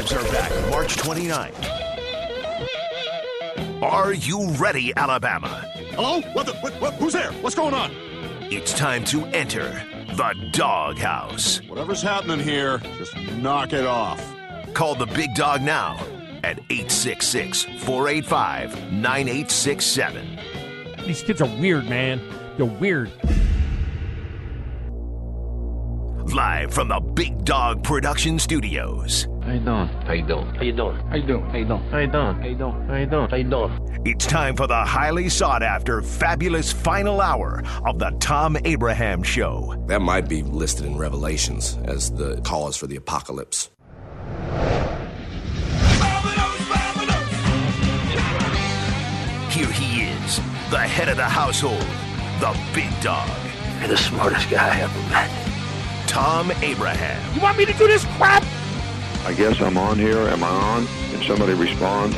Games are back March 29th. Are you ready, Alabama? Hello? Who's there? What's going on? It's time to enter the Doghouse. Whatever's happening here, just knock it off. Call the big dog now at 866-485-9867. These kids are weird, man. They're weird. Live from the Big Dog Production Studios. It's time for the highly sought after, fabulous final hour of the Tom Abraham Show. That might be listed in Revelations as the cause for the apocalypse. Here he is, the head of the household, the big dog. You're the smartest guy I ever met. Tom Abraham. You want me to do this crap? I guess I'm on here. Am I on? Can somebody respond?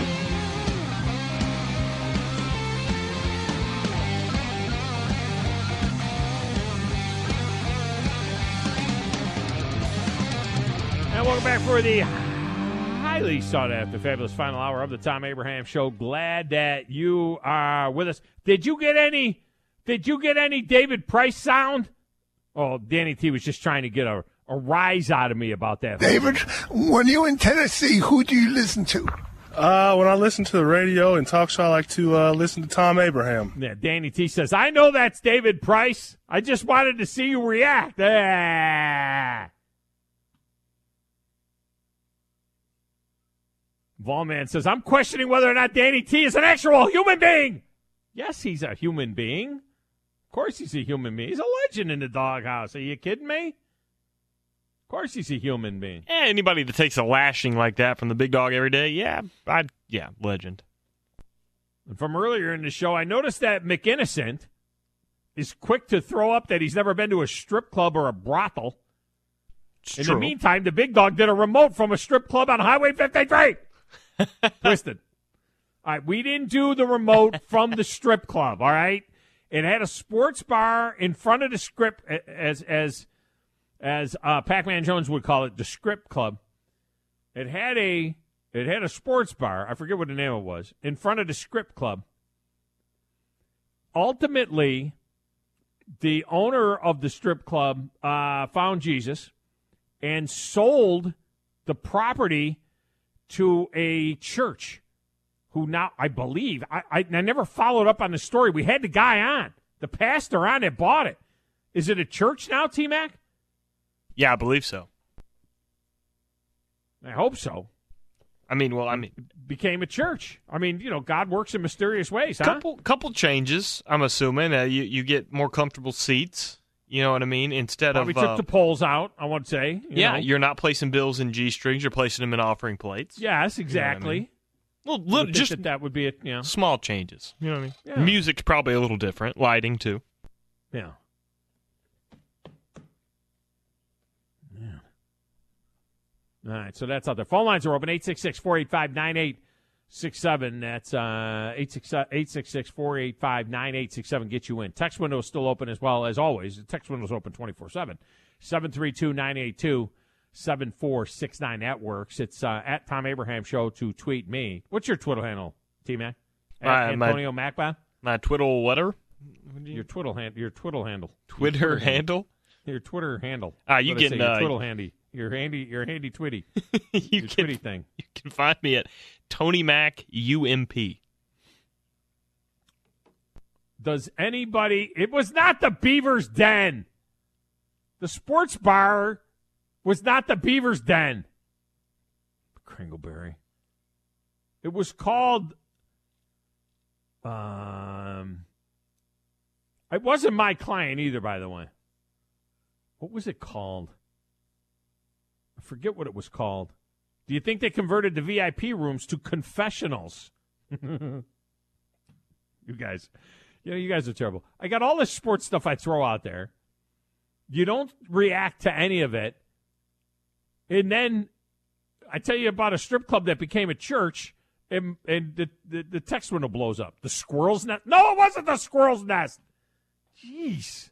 And welcome back for the highly sought after, fabulous final hour of the Tom Abraham Show. Glad that you are with us. Did you get any David Price sound? Oh, Danny T was just trying to get a rise out of me about that. David, when you're in Tennessee, who do you listen to? When I listen to the radio and talk show, I like to listen to Tom Abraham. Yeah, Danny T says, I know that's David Price. I just wanted to see you react. Volman says, I'm questioning whether or not Danny T is an actual human being. Yes, he's a human being. Of course he's a human being. He's a legend in the doghouse. Are you kidding me? Of course he's a human being. Yeah, anybody that takes a lashing like that from the big dog every day, yeah, legend. And from earlier in the show, I noticed that McInnocent is quick to throw up that he's never been to a strip club or a brothel. In the meantime, the big dog did a remote from a strip club on Highway 53. Twisted. All right, we didn't do the remote from the strip club, all right? It had a sports bar in front of the script, as Pac-Man Jones would call it, the script club. It had a sports bar. I forget what the name of it was, in front of the script club. Ultimately, the owner of the strip club found Jesus and sold the property to a church who now, I believe, I never followed up on the story. We had the guy on, the pastor on that bought it. Is it a church now, T-Mac? Yeah, I believe so. I hope so. It became a church. God works in mysterious ways, huh? Couple changes, I'm assuming. You get more comfortable seats, you know what I mean? Instead Probably took the poles out, I would say. You're not placing bills in G-strings. You're placing them in offering plates. Yes, exactly. You know well, just that would be it. Small changes. You know what I mean? Yeah. Music's probably a little different. Lighting, too. Yeah. All right, so that's out there. Phone lines are open, 866-485-9867. That's 866-485-9867. Get you in. Text window is still open as well, as always. The text window is open 24/7. 732-982-7469. That works. It's at Tom Abraham Show to tweet me. What's your Twitter handle, T-Mac? Antonio Macba? My Twiddle letter? Your Twitter handle. Twitter handle? Your Twitter handle. You getting your Twiddle handy. Your handy Twitty. Twitty thing. You can find me at Tony Mac UMP. Does anybody? It was not the Beaver's Den. The sports bar was not the Beaver's Den. Kringleberry. It was called. It wasn't My Client either, by the way. What was it called? I forget what it was called. Do you think they converted the VIP rooms to confessionals? You guys are terrible. I got all this sports stuff I throw out there. You don't react to any of it. And then I tell you about a strip club that became a church, and the text window blows up. The Squirrel's Nest. No, it wasn't the Squirrel's Nest. Jeez.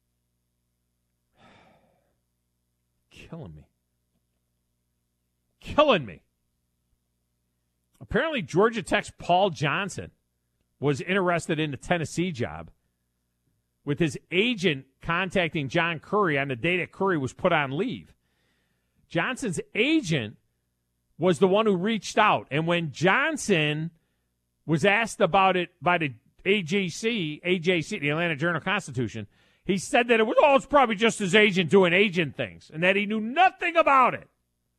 Killing me. killing me. Apparently, Georgia Tech's Paul Johnson was interested in the Tennessee job, with his agent contacting John Curry on the day that Curry was put on leave. Johnson's agent was the one who reached out. And when Johnson was asked about it by the AJC, the Atlanta Journal-Constitution, he said that it's probably just his agent doing agent things and that he knew nothing about it.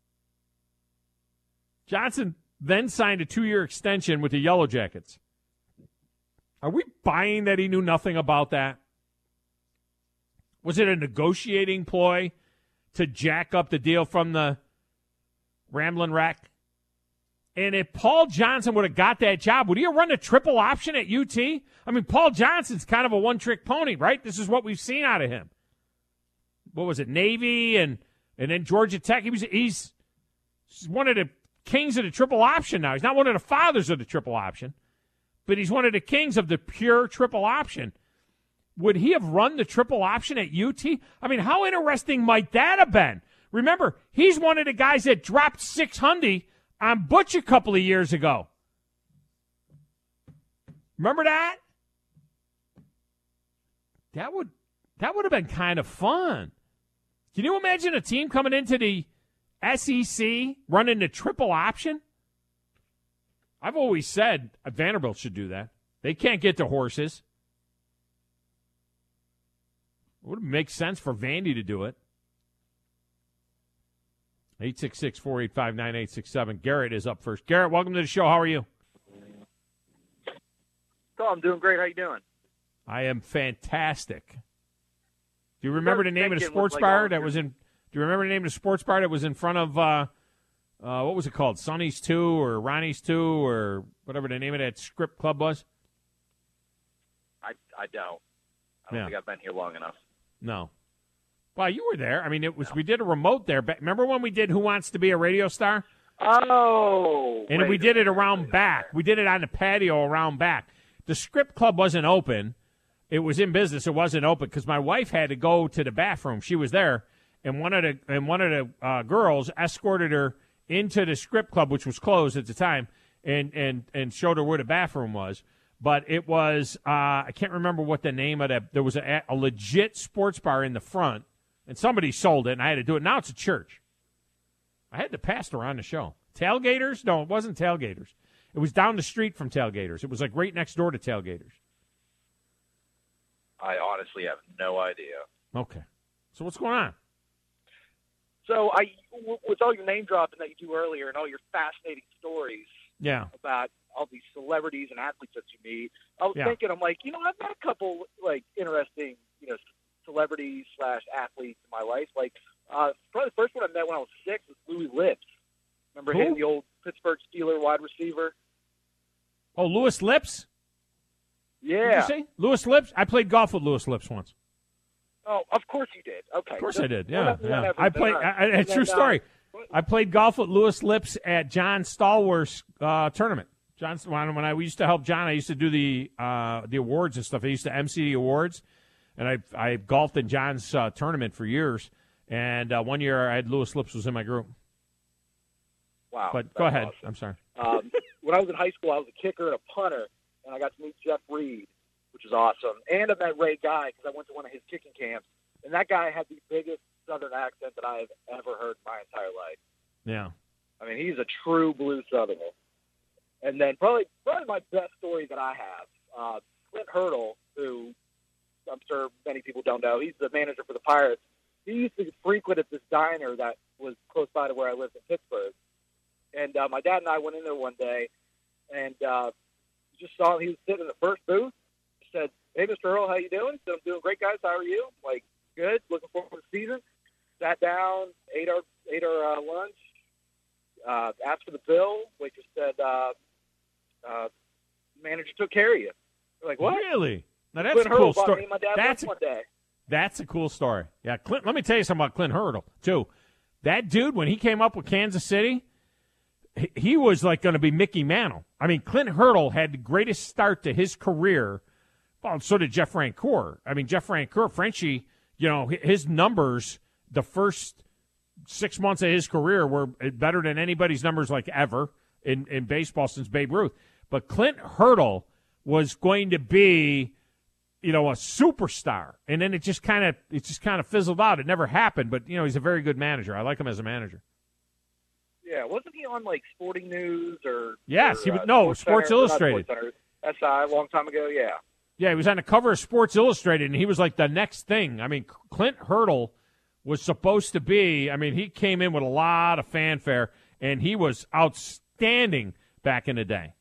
Johnson then signed a 2-year extension with the Yellow Jackets. Are we buying that he knew nothing about that? Was it a negotiating ploy to jack up the deal from the Ramblin' Wreck? And if Paul Johnson would have got that job, would he have run a triple option at UT? I mean, Paul Johnson's kind of a one-trick pony, right? This is what we've seen out of him. What was it, Navy and then Georgia Tech? He's one of the kings of the triple option now. He's not one of the fathers of the triple option, but he's one of the kings of the pure triple option. Would he have run the triple option at UT? I mean, how interesting might that have been? Remember, he's one of the guys that dropped 600 on Butch a couple of years ago. Remember that? That would have been kind of fun. Can you imagine a team coming into the SEC running the triple option? I've always said Vanderbilt should do that. They can't get to horses. It would make sense for Vandy to do it. 866-485-9867. Garrett is up first. Garrett, welcome to the show. How are you? So I'm doing great. How you doing? I am fantastic. Do you remember the name of the sports bar that was in? Do you remember the name of the sports bar that was in front of? What was it called? Sonny's 2 or Ronnie's 2 or whatever the name of that script club was? I don't. I don't think I've been here long enough. No. Well, you were there. I mean, it was. No. We did a remote there. Remember when we did Who Wants to Be a Radio Star? Oh. And we did it around back. We did it on the patio around back. The script club wasn't open. It was in business. It wasn't open because my wife had to go to the bathroom. She was there, and one of the girls escorted her into the script club, which was closed at the time, and showed her where the bathroom was. But it was I can't remember what the name of that. There was a legit sports bar in the front, and somebody sold it, and I had to do it. Now it's a church. I had the pastor on the show. Tailgaters? No, it wasn't Tailgaters. It was down the street from Tailgaters. It was like right next door to Tailgaters. I honestly have no idea. Okay. So what's going on? So with all your name dropping that you do earlier and all your fascinating stories about all these celebrities and athletes that you meet, I was thinking, I'm like, I've met a couple like interesting, celebrities / athletes in my life. Like probably the first one I met when I was 6 was Louis Lips. Remember him, the old Pittsburgh Steeler wide receiver? Oh, Louis Lips? Yeah. Did you say Louis Lips? I played golf with Louis Lips once. Oh, of course you did. Okay. Of course I did. Yeah. I played. It's a true story. I played golf with Louis Lips at John Stallworth's tournament. When I used to help John, I used to do the awards and stuff. I used to MC the awards, and I golfed in John's tournament for years. And one year I had Louis Lips was in my group. Wow. But go ahead. Awesome. I'm sorry. When I was in high school, I was a kicker and a punter, and I got to meet Jeff Reed, which is awesome. And I met Ray Guy because I went to one of his kicking camps, and that guy had the biggest Southern accent that I've ever heard in my entire life. Yeah. I mean, he's a true blue Southerner. And then probably my best story that I have, Clint Hurdle, who I'm sure many people don't know, he's the manager for the Pirates. He used to frequent at this diner that was close by to where I lived in Pittsburgh. And my dad and I went in there one day, and just saw him. He was sitting in the first booth. He said, "Hey, Mr. Earl, how you doing?" He said, "I'm doing great, guys. How are you?" I'm like, "Good. Looking forward to the season." Sat down, ate our lunch, asked for the bill. Waitress said, "Manager took care of you." We're like, "What?" Really? Now that's a cool story. Me and my dad one day. That's a cool story. Yeah, Clint. Let me tell you something about Clint Hurdle too. That dude, when he came up with Kansas City, he was like going to be Mickey Mantle. I mean, Clint Hurdle had the greatest start to his career. Well, so did Jeff Francoeur. I mean, Jeff Francoeur, Frenchie, his numbers the first 6 months of his career were better than anybody's numbers like ever in baseball since Babe Ruth. But Clint Hurdle was going to be, a superstar, and then it just kind of fizzled out. It never happened, but he's a very good manager. I like him as a manager. Yeah, wasn't he on like Sporting News or? Yes, he was. Sports Illustrated. SI a long time ago. Yeah. Yeah, he was on the cover of Sports Illustrated, and he was like the next thing. I mean, Clint Hurdle was supposed to be. I mean, he came in with a lot of fanfare, and he was outstanding back in the day.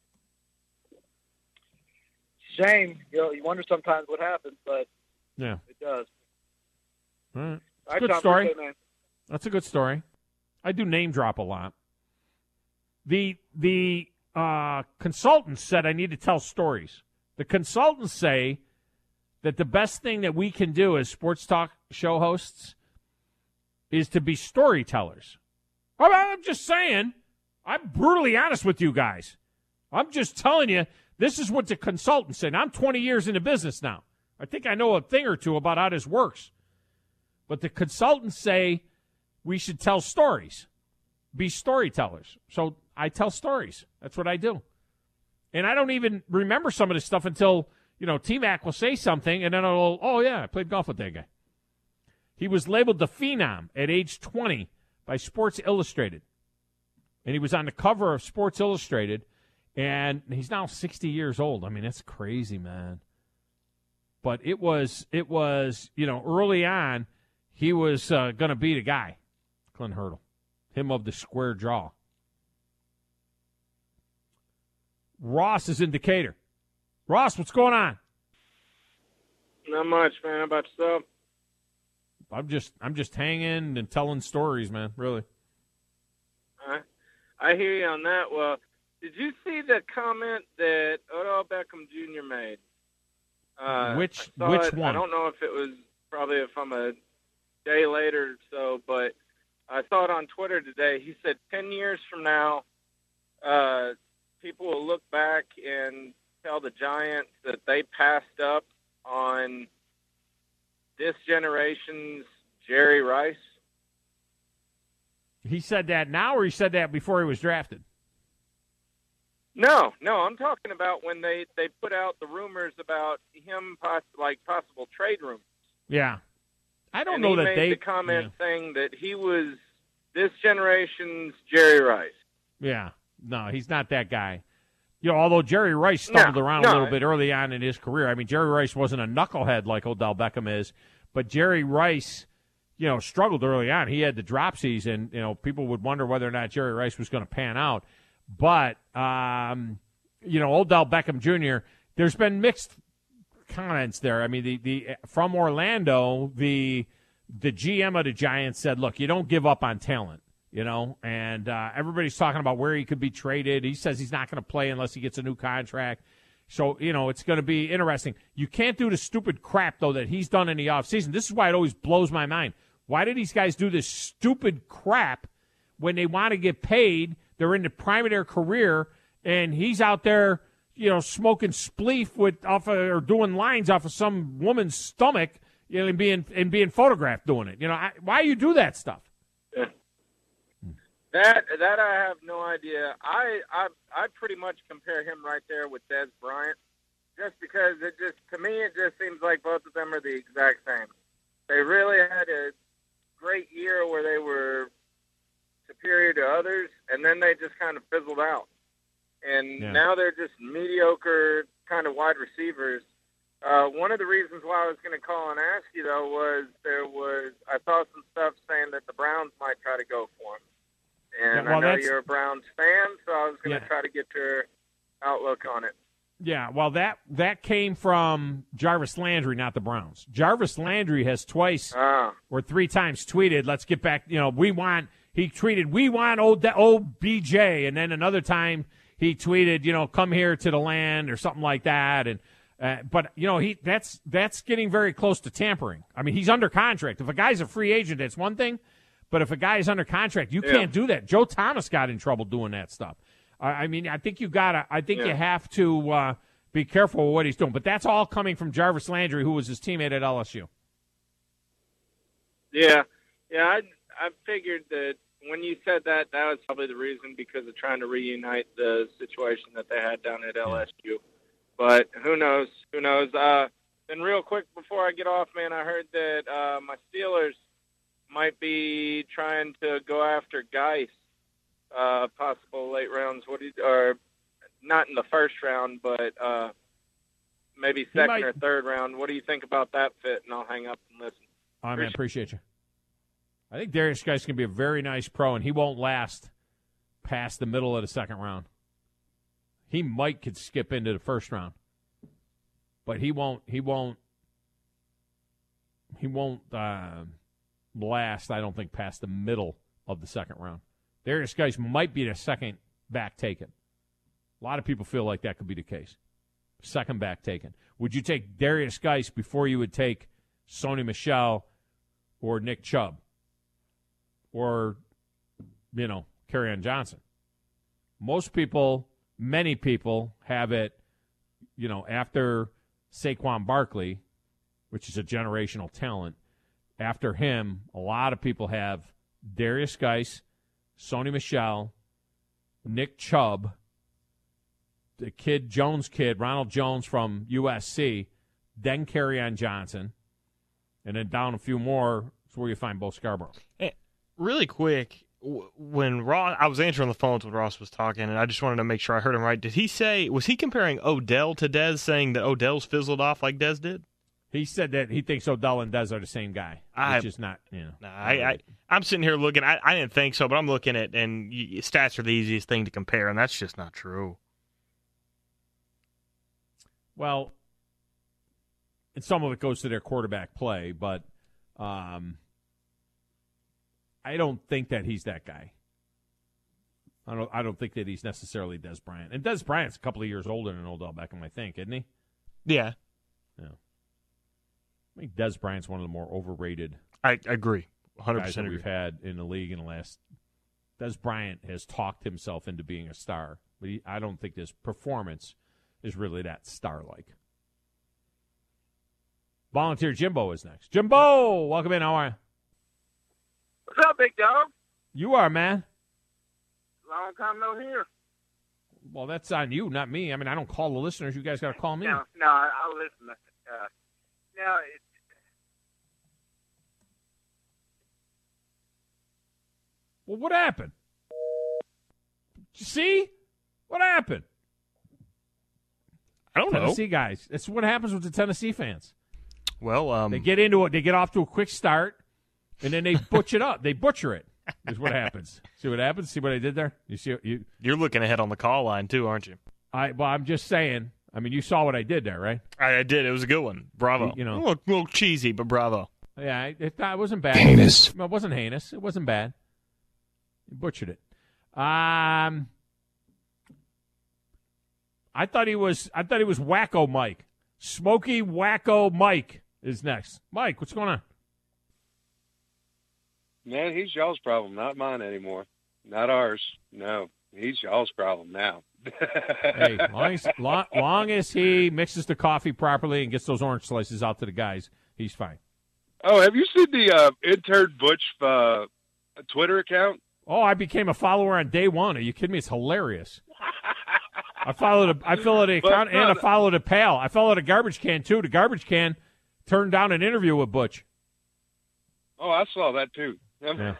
Shame. You wonder sometimes what happens, but yeah, it does. All right. All right, good Tom, story. man. That's a good story. I do name drop a lot. The consultants said I need to tell stories. The consultants say that the best thing that we can do as sports talk show hosts is to be storytellers. I'm just saying. I'm brutally honest with you guys. I'm just telling you, this is what the consultants say. Now, I'm 20 years in the business now. I think I know a thing or two about how this works. But the consultants say we should tell stories, be storytellers. So I tell stories. That's what I do. And I don't even remember some of this stuff until, T-Mac will say something, and then I played golf with that guy. He was labeled the Phenom at age 20 by Sports Illustrated. And he was on the cover of Sports Illustrated, and he's now 60 years old. I mean, that's crazy, man. But it was early on, he was going to be the guy, Clint Hurdle, him of the square jaw. Ross is in Decatur. Ross, what's going on? Not much, man. How about yourself? I'm just hanging and telling stories, man. Really. I hear you on that. Well, did you see the comment that Odell Beckham Jr. made? Which one? I don't know if it was probably from a day later or so, but I saw it on Twitter today. He said 10 years from now, people will look back and tell the Giants that they passed up on this generation's Jerry Rice. He said that now, or he said that before he was drafted? No, I'm talking about when they put out the rumors about him, possible trade rumors. Yeah. I don't and know he that made the comment saying that he was this generation's Jerry Rice. Yeah. No, he's not that guy. Although Jerry Rice stumbled around a little bit early on in his career. I mean, Jerry Rice wasn't a knucklehead like Odell Beckham is, but Jerry Rice, struggled early on. He had the dropsies, and, people would wonder whether or not Jerry Rice was going to pan out. But, Odell Beckham Jr., there's been mixed comments there. I mean, the from Orlando, the GM of the Giants said, look, you don't give up on talent. And everybody's talking about where he could be traded. He says he's not going to play unless he gets a new contract. So, it's going to be interesting. You can't do the stupid crap, though, that he's done in the offseason. This is why it always blows my mind. Why do these guys do this stupid crap when they want to get paid? They're in the prime of their career, and he's out there, smoking spleef or doing lines off of some woman's stomach, and being photographed doing it. Why you do that stuff? Yeah. That I have no idea. I pretty much compare him right there with Dez Bryant, just because to me it just seems like both of them are the exact same. They really had a great year where they were superior to others, and then they just kind of fizzled out. And now they're just mediocre kind of wide receivers. One of the reasons why I was going to call and ask you, though, was I saw some stuff saying that the Browns might try to go for him. And I know you're a Browns fan, so I was going to try to get your outlook on it. Yeah, well, that came from Jarvis Landry, not the Browns. Jarvis Landry has twice or three times tweeted, let's get back, he tweeted, we want OBJ, and then another time he tweeted, come here to the land or something like that. And but that's getting very close to tampering. I mean, he's under contract. If a guy's a free agent, that's one thing. But if a guy is under contract, you can't do that. Joe Thomas got in trouble doing that stuff. I think you have to be careful with what he's doing. But that's all coming from Jarvis Landry, who was his teammate at LSU. Yeah. I figured that when you said that was probably the reason, because of trying to reunite the situation that they had down at LSU. But who knows? Who knows? Then real quick before I get off, man, I heard that my Steelers might be trying to go after Geis, possible late rounds. Or not in the first round, but maybe second or third round. What do you think about that fit? And I'll hang up and listen. All right, man, appreciate you. I think Darius Geis can be a very nice pro, and he won't last past the middle of the second round. He could skip into the first round, but he won't last, I don't think, past the middle of the second round. Darius Geis might be the second back taken. A lot of people feel like that could be the case. Second back taken. Would you take Darius Geis before you would take Sony Michel or Nick Chubb or, Kerryon Johnson? Many people have it, after Saquon Barkley, which is a generational talent. After him, a lot of people have Darius Geis, Sony Michel, Nick Chubb, the Ronald Jones from USC, then Kerryon Johnson, and then down a few more is where you find Bo Scarborough. Hey, really quick, when I was answering the phones when Ross was talking, and I just wanted to make sure I heard him right. Was he comparing Odell to Dez, saying that Odell's fizzled off like Dez did? He said that he thinks Odell and Dez are the same guy, which is not, I'm sitting here looking. I didn't think so, but I'm looking at, and stats are the easiest thing to compare, and that's just not true. Well, and some of it goes to their quarterback play, but I don't think that he's that guy. I don't think that he's necessarily Dez Bryant. And Dez Bryant's a couple of years older than Odell Beckham, I think, isn't he? Yeah. I think Dez Bryant's one of the more overrated. I agree, 100% guys that agree. we've had in the league in the last. Dez Bryant has talked himself into being a star, but I don't think his performance is really that star-like. Volunteer Jimbo is next. Jimbo, welcome in. How are you? What's up, big dog? You are, man. Long time no hear. Well, that's on you, not me. I mean, I don't call the listeners. You guys got to call me. No, I'll listen. Now, well, what happened? Did you see? What happened? I don't know. Tennessee guys. That's what happens with the Tennessee fans. Well, they get into it. They get off to a quick start, and then they butcher it up. They butcher it. Is what happens. See what happens? See what I did there? You see? You're looking ahead on the call line too, aren't you? Well, I'm just saying. I mean, you saw what I did there, right? I did. It was a good one. Bravo. A little cheesy, but bravo. Yeah, it wasn't bad. Heinous. No, it wasn't heinous. It wasn't bad. You butchered it. I thought he was Wacko Mike. Smokey Wacko Mike is next. Mike, what's going on? Man, he's y'all's problem, not mine anymore. Not ours. No, he's y'all's problem now. Hey, long as he mixes the coffee properly and gets those orange slices out to the guys, he's fine. Oh, have you seen the intern Butch Twitter account? Oh, I became a follower on day one. Are you kidding me? It's hilarious. I followed the account and I followed a pal. I followed a garbage can too. The garbage can turned down an interview with Butch. Oh, I saw that too. Yeah.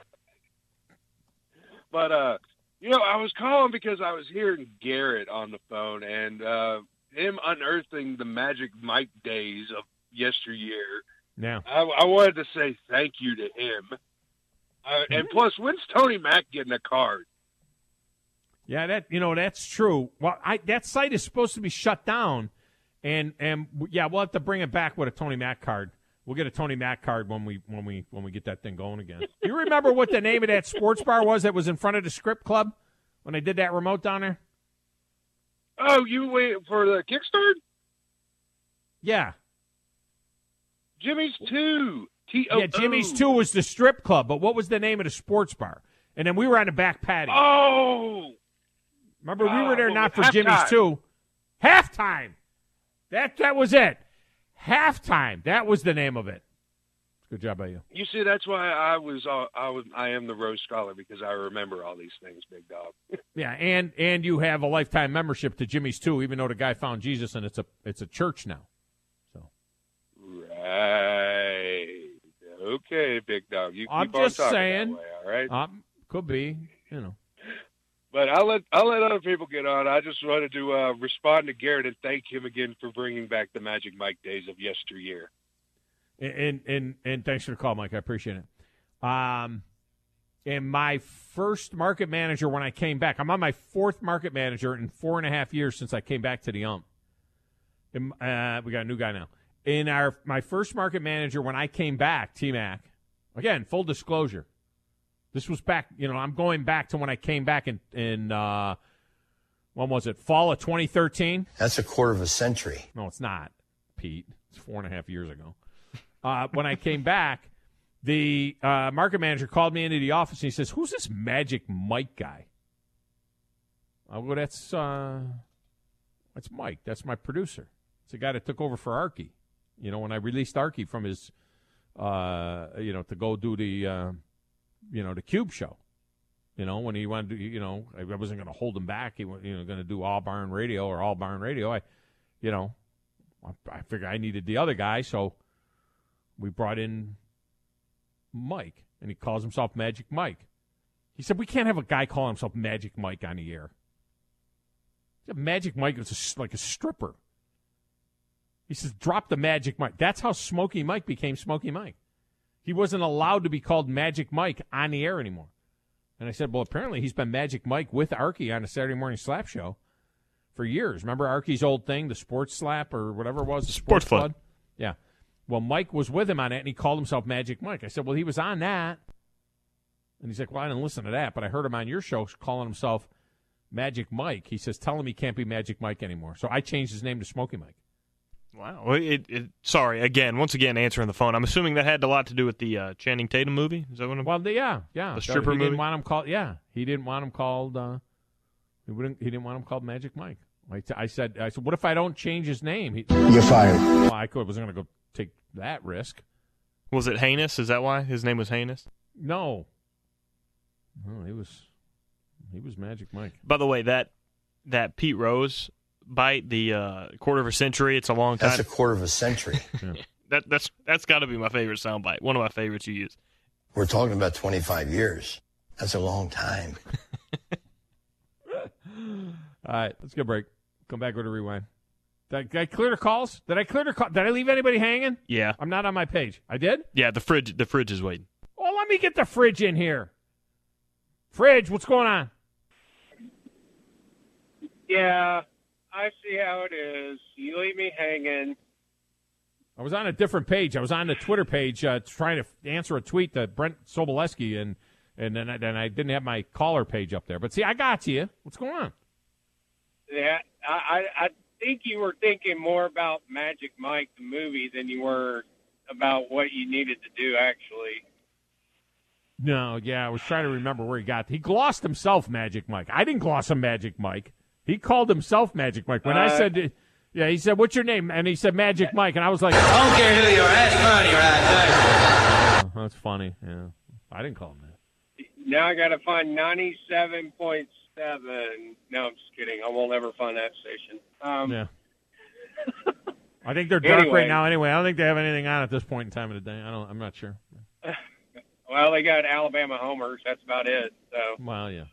But I was calling because I was hearing Garrett on the phone and him unearthing the Magic Mike days of yesteryear. Yeah. I wanted to say thank you to him. And plus, when's Tony Mack getting a card? Yeah, that's true. Well, that site is supposed to be shut down, and we'll have to bring it back with a Tony Mack card. We'll get a Tony Mack card when we get that thing going again. Do you remember what the name of that sports bar was that was in front of the Script Club when they did that remote down there? Oh, you wait for the Kickstart? Yeah. Jimmy's 2. T-O-O. Yeah, Jimmy's 2 was the Strip Club, but what was the name of the sports bar? And then we were on the back patio. Oh! Remember, we were there not for Jimmy's 2. Halftime! That was it. Halftime. That was the name of it. Good job by you. You see, that's why I am the Rose Scholar, because I remember all these things, Big Dog. Yeah, and you have a lifetime membership to Jimmy's too, even though the guy found Jesus and it's a church now. So. Right. Okay, Big Dog. You I'm keep on just talking saying. that way, all right? Could be, you know. But I'll let other people get on. I just wanted to respond to Garrett and thank him again for bringing back the Magic Mike days of yesteryear. And thanks for the call, Mike. I appreciate it. And my first market manager when I came back, I'm on my fourth market manager in 4.5 years since I came back to the ump. And, we got a new guy now. In my first market manager when I came back, T-Mac, again, full disclosure, this was back, I'm going back to when I came back in when was it, fall of 2013? That's a quarter of a century. No, it's not, Pete. It's 4.5 years ago. When I came back, the market manager called me into the office and he says, "Who's this Magic Mike guy?" I go, "That's Mike. That's my producer. It's the guy that took over for Archie. When I released Archie from his, to go do the, the Cube show. When he wanted to, I wasn't going to hold him back. He was, going to do All Barn Radio. I figured I needed the other guy, so we brought in Mike, and he calls himself Magic Mike. He said, "We can't have a guy calling himself Magic Mike on the air." Magic Mike was like a stripper. He says, "Drop the Magic Mike." That's how Smokey Mike became Smokey Mike. He wasn't allowed to be called Magic Mike on the air anymore. And I said, well, apparently he's been Magic Mike with Archie on a Saturday morning slap show for years. Remember Archie's old thing, the sports slap or whatever it was? The Sports Flood. Yeah. Well, Mike was with him on it, and he called himself Magic Mike. I said, well, he was on that. And he's like, well, I didn't listen to that, but I heard him on your show calling himself Magic Mike. He says, tell him he can't be Magic Mike anymore. So I changed his name to Smokey Mike. Wow. Sorry, once again, answering the phone. I'm assuming that had a lot to do with the Channing Tatum movie. Is that what? Well, yeah. The stripper movie. He didn't want him called. Yeah, he didn't want him called. He didn't want him called Magic Mike. I said, what if I don't change his name? You're fired. Well, I wasn't going to go take that risk. Was it heinous? Is that why his name was heinous? No, he was Magic Mike. By the way, that Pete Rose bite, the quarter of a century, it's a long time. That's a quarter of a century. Yeah. That's got to be my favorite soundbite. One of my favorites you use. We're talking about 25 years. That's a long time. All right, let's get a break. Come back with a rewind. Did I clear the calls? Did I leave anybody hanging? Yeah. I'm not on my page. I did? Yeah, the fridge is waiting. Oh, let me get the fridge in here. Fridge, what's going on? Yeah, I see how it is. You leave me hanging. I was on a different page. I was on the Twitter page trying to answer a tweet to Brent Sobolewski, and then I didn't have my caller page up there. But see, I got you. What's going on? Yeah, I think you were thinking more about Magic Mike, the movie, than you were about what you needed to do, actually. No, yeah, I was trying to remember where he got. He glossed himself Magic Mike. I didn't gloss him Magic Mike. He called himself Magic Mike. When I said, he said, what's your name? And he said Magic Mike. And I was like, I don't care who you are. Ask money, right? Oh, that's funny. Yeah, I didn't call him that. Now I got to find 97.7. No, I'm just kidding. I won't ever find that station. Yeah. I think they're dark Anyway. right now anyway. I don't think they have anything on at this point in time of the day. I'm not sure. Well, they got Alabama homers. That's about it. So. Well, yeah.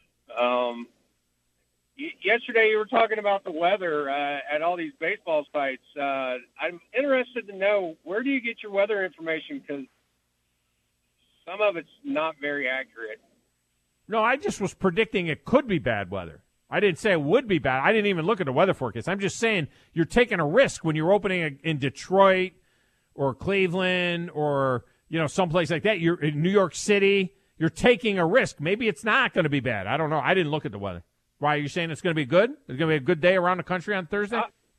Yesterday you were talking about the weather at all these baseball sites. I'm interested to know, where do you get your weather information? Because some of it's not very accurate. No, I just was predicting it could be bad weather. I didn't say it would be bad. I didn't even look at the weather forecast. I'm just saying you're taking a risk when you're opening in Detroit or Cleveland or someplace like that. You're in New York City. You're taking a risk. Maybe it's not going to be bad. I don't know. I didn't look at the weather. Why are you saying it's going to be good? It's going to be a good day around the country on Thursday?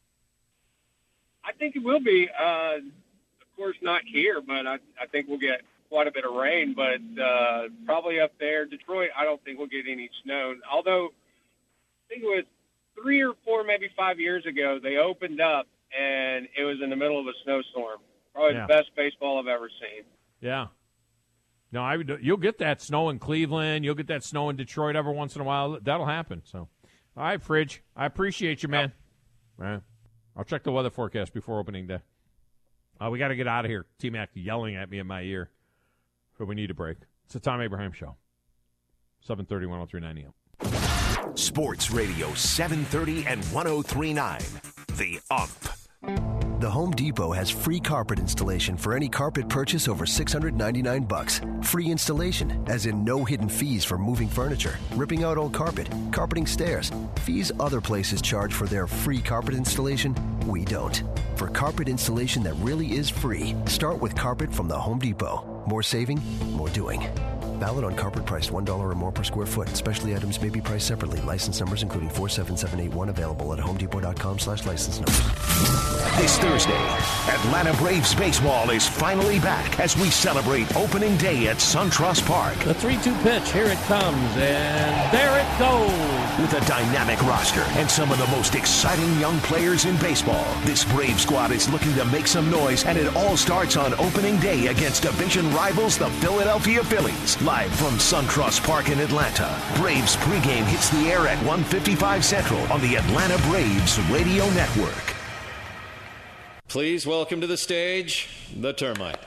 I think it will be. Of course, not here, but I think we'll get quite a bit of rain. But probably up there, Detroit, I don't think we'll get any snow. Although I think it was 3 or 4, maybe 5 years ago, they opened up and it was in the middle of a snowstorm. Probably the best baseball I've ever seen. Yeah. No, you'll get that snow in Cleveland. You'll get that snow in Detroit every once in a while. That'll happen. So, all right, Fridge. I appreciate you, man. All right. I'll check the weather forecast before opening day. We got to get out of here. T-Mac yelling at me in my ear. But we need a break. It's the Tom Abraham Show. 730, 103.9 AM. Sports Radio 730 and 103.9. The Ump. The Home Depot has free carpet installation for any carpet purchase over $699. Free installation, as in no hidden fees for moving furniture, ripping out old carpet, carpeting stairs. Fees other places charge for their free carpet installation, we don't. For carpet installation that really is free, start with carpet from the Home Depot. More saving, more doing. Valid on carpet priced $1 or more per square foot. Specialty items may be priced separately. License numbers including 47781 available at homedepot.com/license number. This Thursday, Atlanta Braves baseball is finally back as we celebrate opening day at SunTrust Park. The 3-2 pitch, here it comes, and there it goes. With a dynamic roster and some of the most exciting young players in baseball, this Brave squad is looking to make some noise, and it all starts on opening day against division rivals, the Philadelphia Phillies. Live from SunTrust Park in Atlanta, Braves pregame hits the air at 1:55 Central on the Atlanta Braves Radio Network. Please welcome to the stage, the Termite.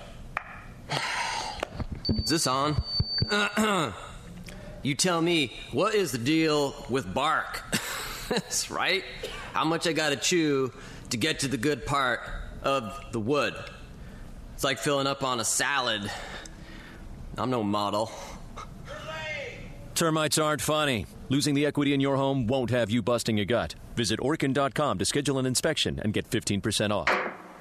Is this on? You tell me, what is the deal with bark? That's right. How much I gotta chew to get to the good part of the wood? It's like filling up on a salad. I'm no model. Termites aren't funny. Losing the equity in your home won't have you busting your gut. Visit Orkin.com to schedule an inspection and get 15% off.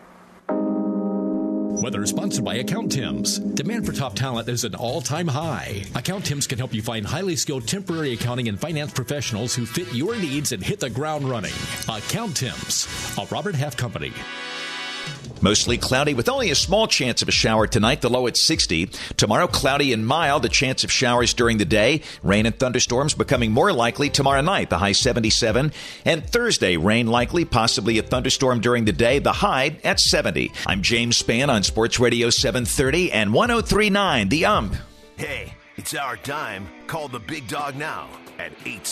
Weather is sponsored by Accountims. Demand for top talent is at an all-time high. Accountims can help you find highly skilled temporary accounting and finance professionals who fit your needs and hit the ground running. Accountims, a Robert Half company. Mostly cloudy with only a small chance of a shower tonight, the low at 60. Tomorrow, cloudy and mild, a chance of showers during the day. Rain and thunderstorms becoming more likely tomorrow night, the high 77. And Thursday, rain likely, possibly a thunderstorm during the day, the high at 70. I'm James Spann on Sports Radio 730 and 103.9, The Ump. Hey, it's our time. Call the big dog now at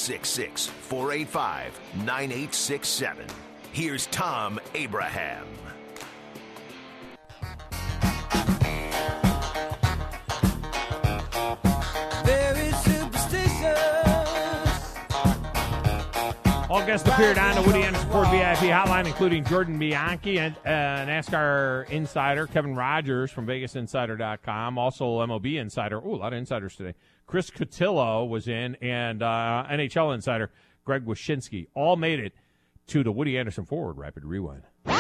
866-485-9867. Here's Tom Abraham. All guests appeared on the Woody Anderson Ford VIP hotline, including Jordan Bianchi, and NASCAR insider Kevin Rogers from VegasInsider.com, also MLB insider. Ooh, a lot of insiders today. Chris Cotillo was in, and NHL insider Greg Wyshynski. All made it to the Woody Anderson Ford Rapid Rewind.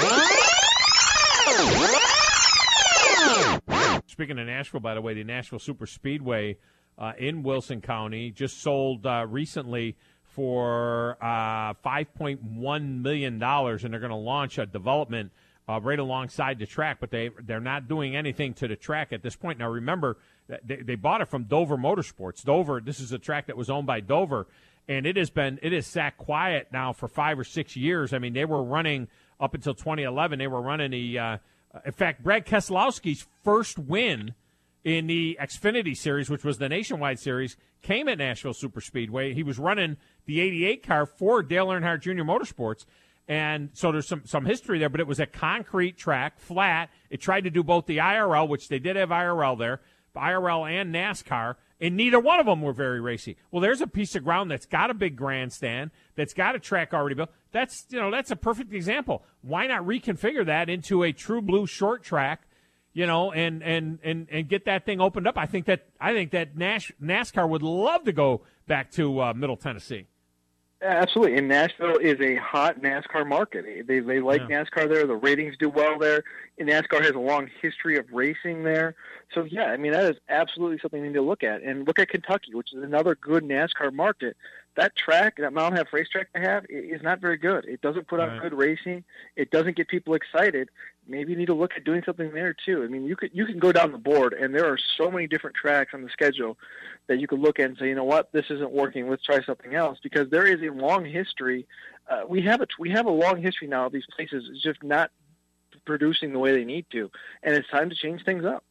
Speaking of Nashville, by the way, the Nashville Super Speedway in Wilson County just sold recently for $5.1 million, and they're going to launch a development right alongside the track, but they're not doing anything to the track at this point. Now, remember, they bought it from Dover Motorsports. Dover, this is a track that was owned by Dover, and it has sat quiet now for 5 or 6 years. I mean, they were running up until 2011. They were running in fact, Brad Keselowski's first win in the Xfinity Series, which was the nationwide series, came at Nashville Super Speedway. He was running the 88 car for Dale Earnhardt Jr. Motorsports, and so there's some history there, but it was a concrete track, flat. It tried to do both the IRL, which they did have IRL there, IRL and NASCAR, and neither one of them were very racy. Well, there's a piece of ground that's got a big grandstand, that's got a track already built. That's a perfect example. Why not reconfigure that into a true blue short track, and get that thing opened up? I think that NASCAR would love to go back to Middle Tennessee. Absolutely, and Nashville is a hot NASCAR market. They like NASCAR there. The ratings do well there. And NASCAR has a long history of racing there. So, yeah, I mean, that is absolutely something you need to look at. And look at Kentucky, which is another good NASCAR market. That track, that Mountain Half racetrack they have, is not very good. It doesn't put on good racing. It doesn't get people excited. Maybe you need to look at doing something there, too. I mean, you can go down the board, and there are so many different tracks on the schedule that you could look at and say, you know what, this isn't working. Let's try something else, because there is a long history. We have a long history now of these places just not producing the way they need to, and it's time to change things up.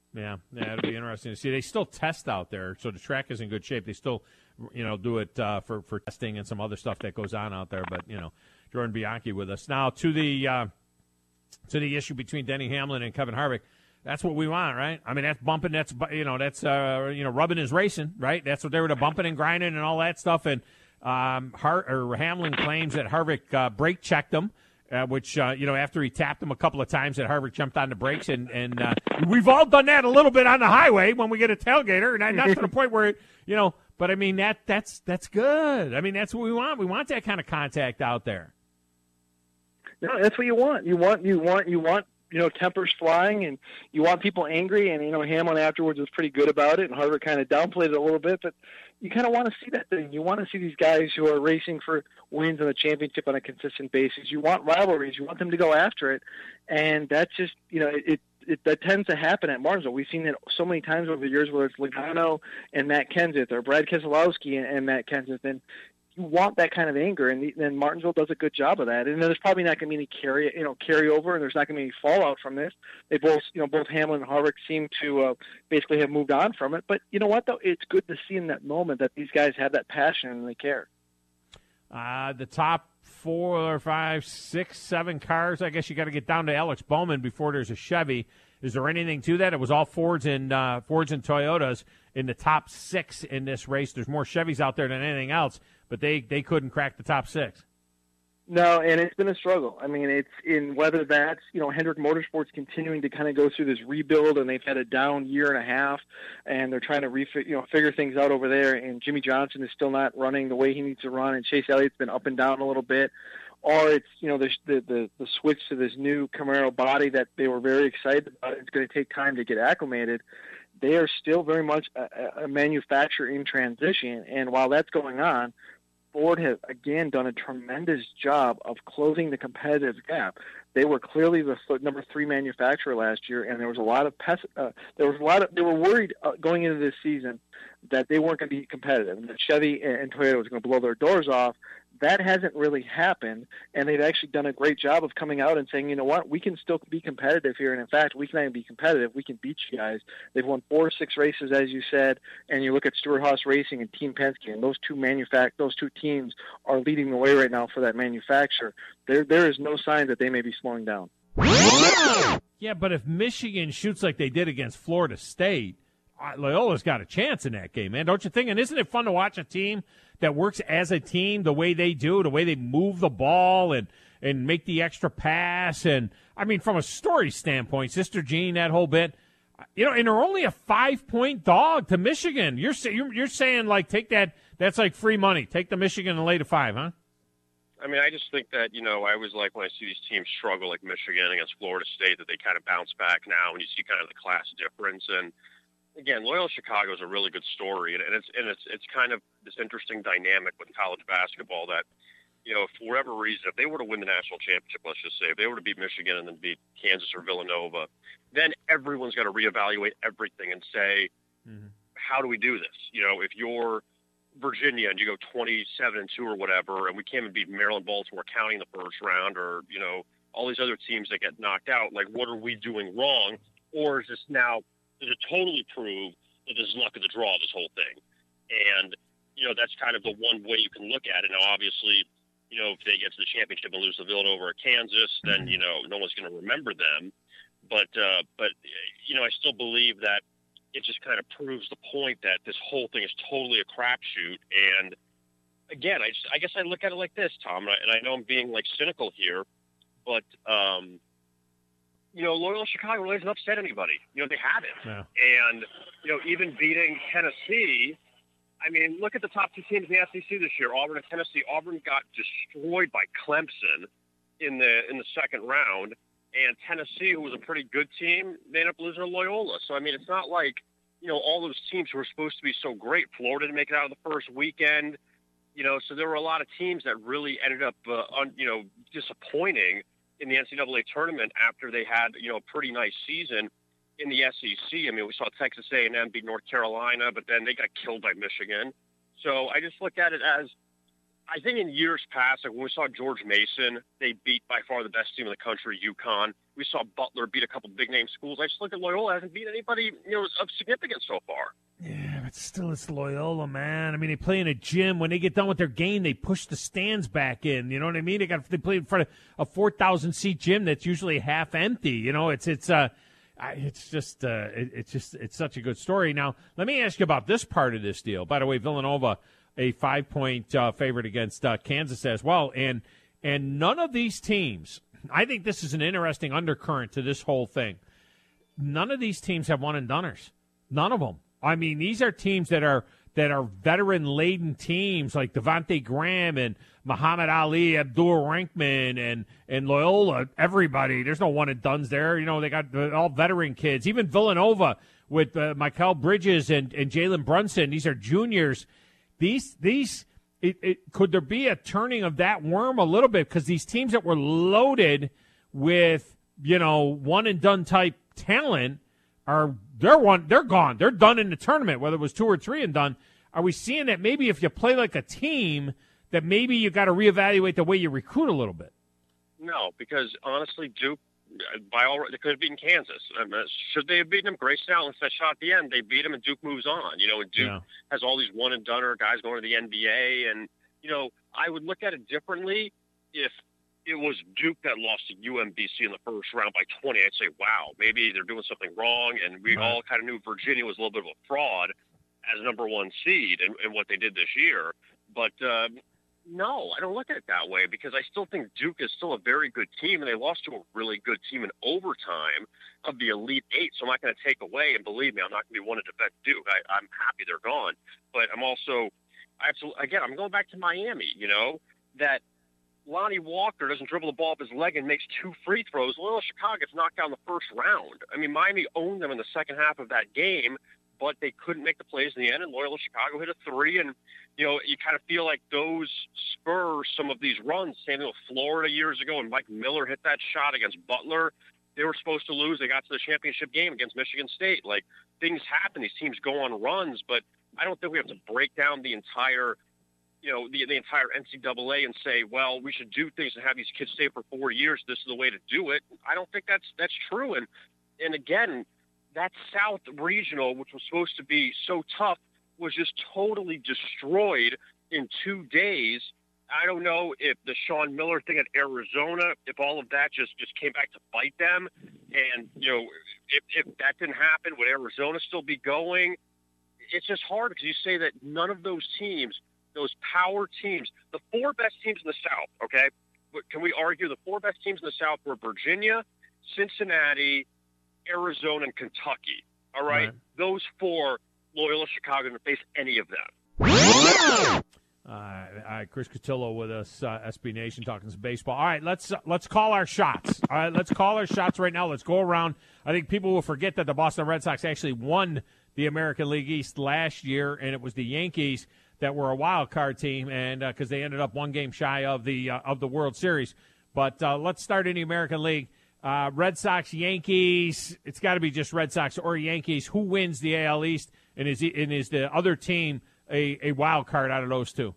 Yeah, it'll be interesting to see. They still test out there, so the track is in good shape. They still, do it for testing and some other stuff that goes on out there. But Jordan Bianchi with us now to the issue between Denny Hamlin and Kevin Harvick. That's what we want, right? I mean, that's bumping. That's rubbing is racing, right? That's what they were to bumping and grinding and all that stuff. And Hamlin claims that Harvick brake checked him. Which, after he tapped him a couple of times, that Harvick jumped on the brakes. And we've all done that a little bit on the highway when we get a tailgater. And not to the point where, but I mean, that's good. I mean, that's what we want. We want that kind of contact out there. No, that's what you want. You want, tempers flying, and you want people angry. And, Hamlin afterwards was pretty good about it, and Harvick kind of downplayed it a little bit. But you kind of want to see that thing. You want to see these guys who are racing for wins in the championship on a consistent basis. You want rivalries. You want them to go after it. And that's just, that tends to happen at Martinsville. We've seen it so many times over the years, whether it's Logano and Matt Kenseth or Brad Keselowski and Matt Kenseth. And you want that kind of anger, and then Martinsville does a good job of that. And there's probably not going to be any carryover, and there's not going to be any fallout from this. They both, both Hamlin and Harvick seem to basically have moved on from it. But you know what, though? It's good to see in that moment that these guys have that passion and they care. The top 4 or 5, 6, 7 cars, I guess you got to get down to Alex Bowman before there's a Chevy. Is there anything to that? It was all Fords and Toyotas in the top 6 in this race. There's more Chevys out there than anything else, but they couldn't crack the top 6. No, and it's been a struggle. I mean, it's in whether that's, Hendrick Motorsports continuing to kind of go through this rebuild, and they've had a down year and a half, and they're trying to figure things out over there, and Jimmy Johnson is still not running the way he needs to run, and Chase Elliott's been up and down a little bit. Or it's, the switch to this new Camaro body that they were very excited about. It's going to take time to get acclimated. They are still very much a manufacturer in transition, and while that's going on, Ford has, again, done a tremendous job of closing the competitive gap. They were clearly the number 3 manufacturer last year, and there was a lot of they were worried going into this season that they weren't going to be competitive, and that Chevy and Toyota was going to blow their doors off. That hasn't really happened, and they've actually done a great job of coming out and saying, you know what, we can still be competitive here, and in fact, we can not even be competitive. We can beat you guys. They've won 4 or 6 races, as you said, and you look at Stewart-Haas Racing and Team Penske, and those two teams are leading the way right now for that manufacturer. There is no sign that they may be slowing down. Yeah, but if Michigan shoots like they did against Florida State, Loyola's got a chance in that game, man. Don't you think? And isn't it fun to watch a team that works as a team the way they do, the way they move the ball and make the extra pass? And, I mean, from a story standpoint, Sister Jean, that whole bit, and they're only a 5-point dog to Michigan. You're saying, like, take that, that's like free money. Take the Michigan and lay to 5, huh? I mean, I just think that, I always like when I see these teams struggle like Michigan against Florida State that they kind of bounce back now and you see kind of the class difference. And, again, Loyola Chicago is a really good story, and it's kind of this interesting dynamic with college basketball that, for whatever reason, if they were to win the national championship, let's just say, if they were to beat Michigan and then beat Kansas or Villanova, then everyone's got to reevaluate everything and say, how do we do this? If you're Virginia and you go 27-2 or whatever, and we can't even beat Maryland, Baltimore County in the first round, or all these other teams that get knocked out, like what are we doing wrong? Or is this now? Does it totally prove that this is luck of the draw, this whole thing? And, that's kind of the one way you can look at it. Now, obviously, if they get to the championship and lose to Villanova or Kansas, then, no one's going to remember them. But I still believe that it just kind of proves the point that this whole thing is totally a crapshoot. And, again, I guess I look at it like this, Tom, and I know I'm being, like, cynical here, but Loyola Chicago really hasn't upset anybody. They haven't. Yeah. And, even beating Tennessee, I mean, look at the top 2 teams in the SEC this year, Auburn and Tennessee. Auburn got destroyed by Clemson in the second round, and Tennessee, who was a pretty good team, they ended up losing to Loyola. So, I mean, it's not like, all those teams who were supposed to be so great. Florida didn't make it out of the first weekend. So there were a lot of teams that really ended up, disappointing in the NCAA tournament after they had, a pretty nice season in the SEC. I mean, we saw Texas A&M beat North Carolina, but then they got killed by Michigan. So I just look at it as, I think in years past, like when we saw George Mason, they beat by far the best team in the country, UConn. We saw Butler beat a couple big-name schools. I just look at Loyola hasn't beat anybody, of significance so far. Yeah, but still, it's Loyola, man. I mean, they play in a gym. When they get done with their game, they push the stands back in. You know what I mean? They play in front of a 4,000-seat gym that's usually half empty. It's such a good story. Now, let me ask you about this part of this deal. By the way, Villanova, a 5-point favorite against Kansas as well, and none of these teams. I think this is an interesting undercurrent to this whole thing. None of these teams have one-and-doners. None of them. I mean, these are teams that are veteran-laden teams like Devontae Graham and Muhammad Ali, Abdul Rankman, and Loyola. Everybody, there's no one-and-dones there. They got all veteran kids. Even Villanova with Michael Bridges and Jalen Brunson. These are juniors. Could there be a turning of that worm a little bit? Because these teams that were loaded with, one-and-done type talent they're gone. They're done in the tournament, whether it was 2 or 3 and done. Are we seeing that maybe if you play like a team, that maybe you got to reevaluate the way you recruit a little bit? No, because honestly, Duke, they could have beaten Kansas. Should they have beaten them? Grayson Allen that shot at the end. They beat them, and Duke moves on. And Duke has all these one-and-doner guys going to the NBA. And, I would look at it differently if it was Duke that lost to UMBC in the first round by 20. I'd say, wow, maybe they're doing something wrong. And we all kind of knew Virginia was a little bit of a fraud as number 1 seed and what they did this year. But, no, I don't look at it that way because I still think Duke is still a very good team, and they lost to a really good team in overtime of the Elite Eight. So I'm not going to take away, and believe me, I'm not going to be one to defend Duke. I'm happy they're gone. But I'm also, I'm going back to Miami, that Lonnie Walker doesn't dribble the ball up his leg and makes 2 free throws. Loyola Chicago gets knocked down the first round. I mean, Miami owned them in the second half of that game, but they couldn't make the plays in the end, and Loyola Chicago hit a 3, and, you kind of feel like those spur some of these runs. Same thing with Florida years ago, and Mike Miller hit that shot against Butler. They were supposed to lose. They got to the championship game against Michigan State. Like, things happen. These teams go on runs, but I don't think we have to break down the entire the entire NCAA and say, well, we should do things and have these kids stay for 4 years. This is the way to do it. I don't think that's true. And again, that South Regional, which was supposed to be so tough, was just totally destroyed in 2 days. I don't know if the Sean Miller thing at Arizona, if all of that just came back to bite them. And, if that didn't happen, would Arizona still be going? It's just hard because you say that none of those teams, those power teams, the 4 best teams in the South, okay? But can we argue the 4 best teams in the South were Virginia, Cincinnati, Arizona, and Kentucky? All right? Those 4, Loyola Chicago didn't face any of them. Chris Cotillo with us, SB Nation, talking some baseball. All right, let's call our shots. All right, let's call our shots right now. Let's go around. I think people will forget that the Boston Red Sox actually won the American League East last year, and it was the Yankees that were a wild card team, and because they ended up 1 game shy of the World Series. But let's start in the American League. Red Sox, Yankees. It's got to be just Red Sox or Yankees. Who wins the AL East, and is the other team a wild card out of those 2?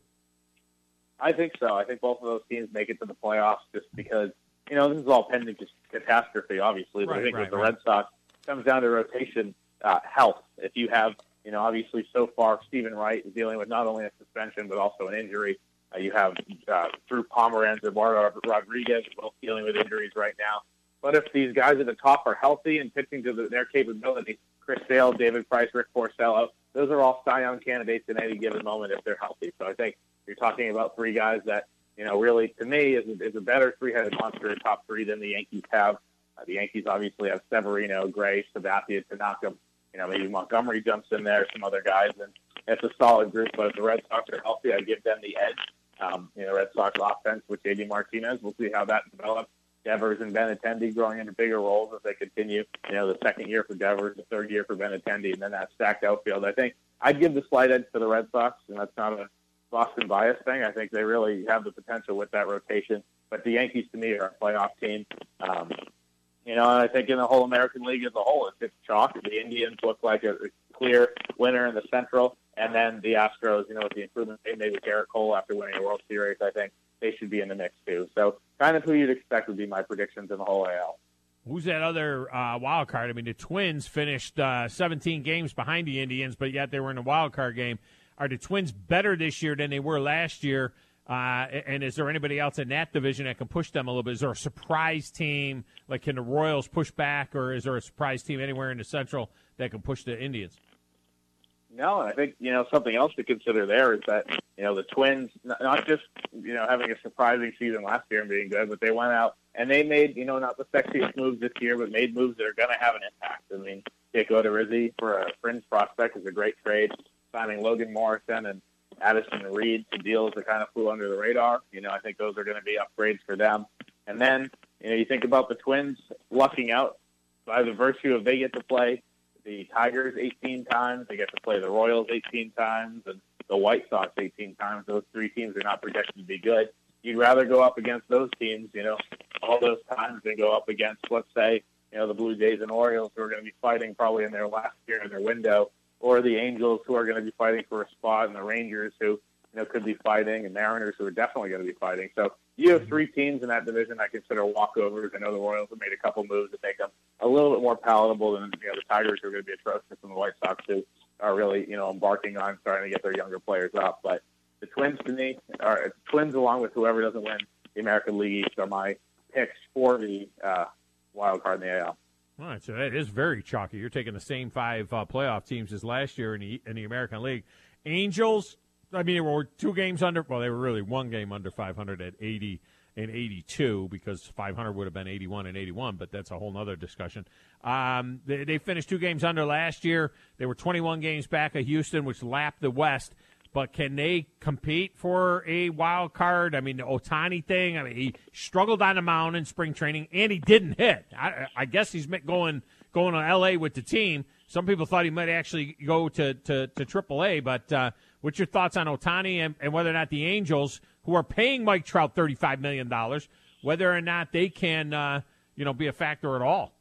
I think so. I think both of those teams make it to the playoffs just because, this is all pending catastrophe, obviously. But I think with the Red Sox, it comes down to rotation health. If you have, obviously so far Stephen Wright is dealing with not only a suspension but also an injury. You have Drew Pomeranz and Eduardo Rodriguez both dealing with injuries right now. But if these guys at the top are healthy and pitching to their capability, Chris Sale, David Price, Rick Porcello, those are all Cy Young candidates in any given moment if they're healthy. So I think you're talking about 3 guys that, really, to me, is a better 3-headed monster in top 3 than the Yankees have. The Yankees obviously have Severino, Gray, Sabathia, Tanaka. Maybe Montgomery jumps in there, some other guys, and it's a solid group. But if the Red Sox are healthy, I give them the edge. Red Sox offense with J.D. Martinez, we'll see how that develops. Devers and Benintendi growing into bigger roles as they continue. The second year for Devers, the third year for Benintendi, and then that stacked outfield. I think I'd give the slight edge to the Red Sox, and that's not a Boston bias thing. I think they really have the potential with that rotation. But the Yankees, to me, are a playoff team. And I think in the whole American League as a whole, it's chalk. The Indians look like a clear winner in the Central. And then the Astros, with the improvement they made with Garrett Cole after winning a World Series, I think they should be in the mix too. So kind of who you'd expect would be my predictions in the whole AL. Who's that other wild card? I mean, the Twins finished 17 games behind the Indians, but yet they were in a wild card game. Are the Twins better this year than they were last year? And is there anybody else in that division that can push them a little bit? Is there a surprise team? Like, can the Royals push back, or is there a surprise team anywhere in the Central that can push the Indians? No, and I think, something else to consider there is that, the Twins, not just, having a surprising season last year and being good, but they went out and they made, not the sexiest moves this year, but made moves that are going to have an impact. I mean, Jake Odorizzi for a fringe prospect is a great trade. Signing Logan Morrison and Addison Reed to deals that kind of flew under the radar. I think those are going to be upgrades for them. And then, you think about the Twins lucking out by the virtue of they get to play the Tigers 18 times, they get to play the Royals 18 times, and the White Sox 18 times. Those three teams are not projected to be good. You'd rather go up against those teams, all those times than go up against, let's say, the Blue Jays and Orioles, who are going to be fighting probably in their last year in their window, or the Angels, who are going to be fighting for a spot, and the Rangers, who could be fighting, and Mariners, who are definitely going to be fighting. So you have three teams in that division I consider walkovers. I know the Royals have made a couple moves to make them a little bit more palatable than the Tigers, who are going to be atrocious, and the White Sox, who are really embarking on starting to get their younger players up. But the Twins, to me, are Twins along with whoever doesn't win the American League East, are my picks for the wild card in the AL. All right, so that is very chalky. You're taking the same five playoff teams as last year in the American League. Angels, I mean, they were 2 games under. Well, they were really 1 game under 500 at 80 and 82, because 500 would have been 81 and 81, but that's a whole other discussion. They finished 2 games under last year. They were 21 games back of Houston, which lapped the West. But can they compete for a wild card? I mean, the Ohtani thing, he struggled on the mound in spring training, and he didn't hit. I guess he's going to L.A. with the team. Some people thought he might actually go to AAA, but what's your thoughts on Ohtani and whether or not the Angels, who are paying Mike Trout $35 million, whether or not they can be a factor at all?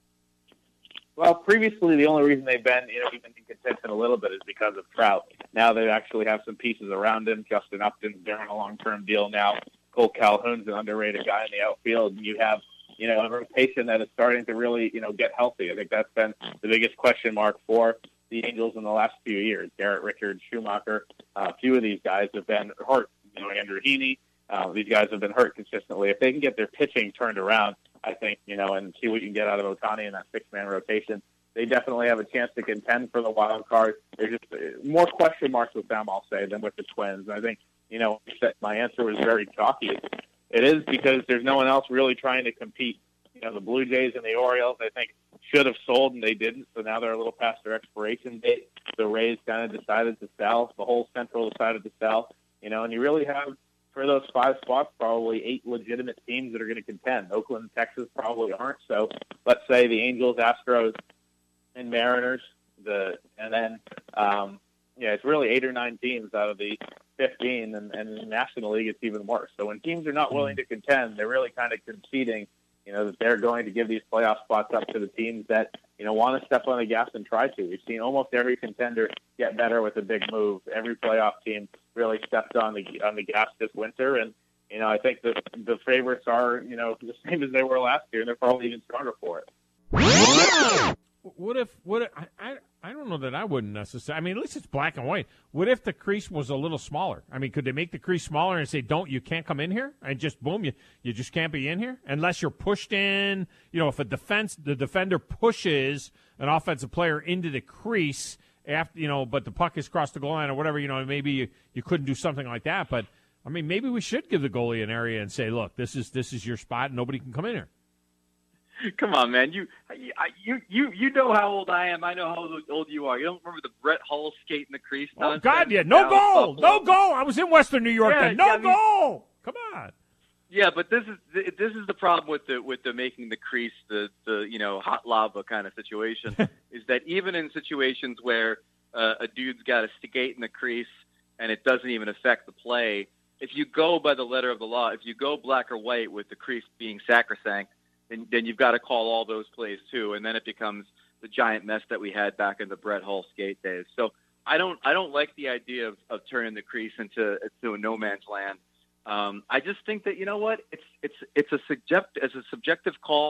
Well, previously, the only reason they've been, even in contention a little bit is because of Trout. Now they actually have some pieces around him. Justin Upton's there on a long-term deal now. Cole Calhoun's an underrated guy in the outfield. And you have, a rotation that is starting to really, get healthy. I think that's been the biggest question mark for the Angels in the last few years. Garrett Richards, Schumacher, a few of these guys have been hurt. Andrew Heaney, these guys have been hurt consistently. If they can get their pitching turned around, I think, and see what you can get out of Ohtani in that 6-man rotation, they definitely have a chance to contend for the wild card. There's just more question marks with them, I'll say, than with the Twins. And I think, my answer was very chalky. It is because there's no one else really trying to compete. The Blue Jays and the Orioles, I think, should have sold, and they didn't, so now they're a little past their expiration date. The Rays kind of decided to sell. The whole Central decided to sell. And you really have, for those 5 spots, probably 8 legitimate teams that are going to contend. Oakland and Texas probably aren't. So let's say the Angels, Astros, and Mariners. It's really 8 or 9 teams out of the 15, and in the National League it's even worse. So when teams are not willing to contend, they're really kind of conceding, that they're going to give these playoff spots up to the teams that, want to step on the gas and try to. We've seen almost every contender get better with a big move. Every playoff team really stepped on the gas this winter, and I think that the favorites are the same as they were last year, and they're probably even stronger for it. I don't know that I wouldn't necessarily. I mean, at least it's black and white. What if the crease was a little smaller? I mean, could they make the crease smaller and say, you can't come in here? And just, boom, you just can't be in here? Unless you're pushed in, if the defender pushes an offensive player into the crease after, but the puck has crossed the goal line or whatever, maybe you couldn't do something like that. But, I mean, maybe we should give the goalie an area and say, look, this is your spot and nobody can come in here. Come on, man. You know how old I am. I know how old you are. You don't remember the Brett Hull skate in the crease? Oh, God, yeah. No goal. No goal. I was in Western New York then. No goal. Come on. Yeah, but this is the problem with the making the crease the hot lava kind of situation is that even in situations where a dude's got a skate in the crease and it doesn't even affect the play, if you go by the letter of the law, if you go black or white with the crease being sacrosanct, then you've got to call all those plays too, and then it becomes the giant mess that we had back in the Brett Hull skate days. So I don't like the idea of turning the crease into a no man's land. I just think that it's a subjective call.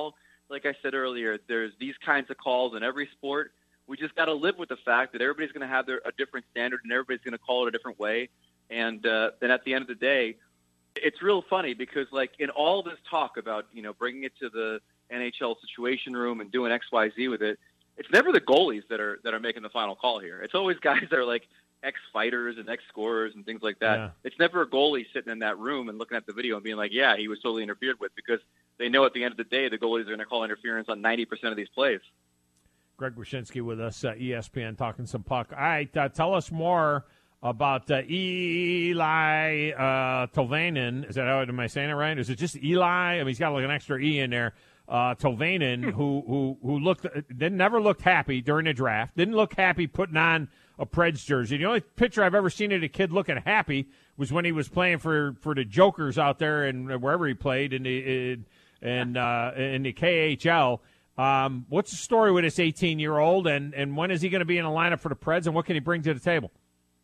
like I said earlier, there's these kinds of calls in every sport. We just got to live with the fact that everybody's going to have a different standard and everybody's going to call it a different way. And then at the end of the day, it's real funny because, like, in all this talk about, bringing it to the NHL Situation Room and doing X, Y, Z with it, it's never the goalies that are making the final call here. It's always guys that are like ex-fighters and ex-scorers and things like that. Yeah. It's never a goalie sitting in that room and looking at the video and being like, yeah, he was totally interfered with, because they know at the end of the day the goalies are going to call interference on 90% of these plays. Greg Wyshynski with us, ESPN, talking some puck. All right, tell us more about Eli Tolvanen. Is that how am I saying it right? Is it just Eli? I mean, he's got like an extra E in there. Tolvanen, who never looked happy during the draft, didn't look happy putting on a Preds jersey. The only picture I've ever seen of a kid looking happy was when he was playing for the Jokers out there and wherever he played in the KHL. What's the story with this 18-year-old, and when is he going to be in a lineup for the Preds, and what can he bring to the table?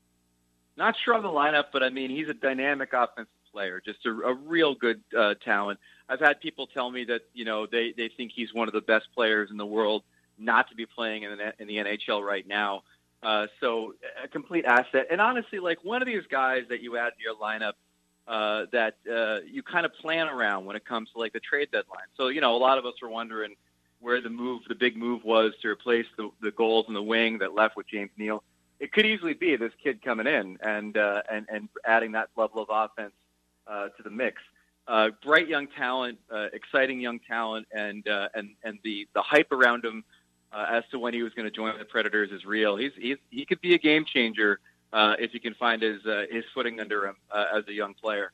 Not sure on the lineup, but I mean, he's a dynamic offensive player, just a real good talent. I've had people tell me that they think he's one of the best players in the world not to be playing in the NHL right now. So a complete asset, and honestly, like one of these guys that you add to your lineup that you kind of plan around when it comes to like the trade deadline. So a lot of us are wondering where the big move was to replace the goals in the wing that left with James Neal. It could easily be this kid coming in and adding that level of offense to the mix. Bright young talent, exciting young talent, and the hype around him as to when he was going to join the Predators is real. He could be a game changer if he can find his footing under him as a young player.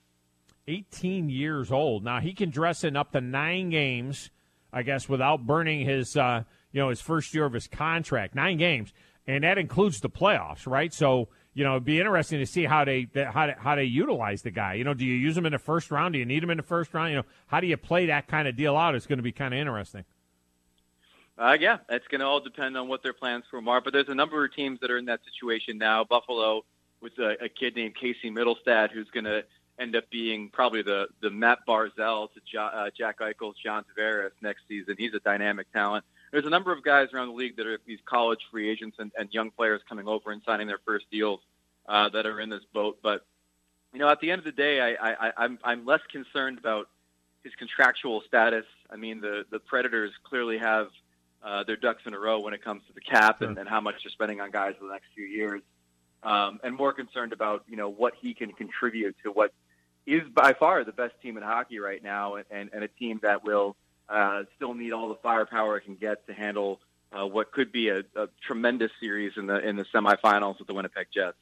18 years old. Now he can dress in up to 9 games, I guess, without burning his his first year of his contract. 9 games. And that includes the playoffs, right? So, it'd be interesting to see how they utilize the guy. Do you use him in the first round? Do you need him in the first round? How do you play that kind of deal out? It's going to be kind of interesting. Yeah, it's going to all depend on what their plans for him are. But there's a number of teams that are in that situation now. Buffalo with a kid named Casey Middlestad, who's going to end up being probably the Matt Barzal to Jack Eichel's John Tavares next season. He's a dynamic talent. There's a number of guys around the league that are these college free agents and young players coming over and signing their first deals that are in this boat. But, at the end of the day, I'm less concerned about his contractual status. I mean, the Predators clearly have their ducks in a row when it comes to the cap and how much they're spending on guys for the next few years. And more concerned about, what he can contribute to what is by far the best team in hockey right now and a team that will still need all the firepower it can get to handle what could be a tremendous series in the semifinals with the Winnipeg Jets.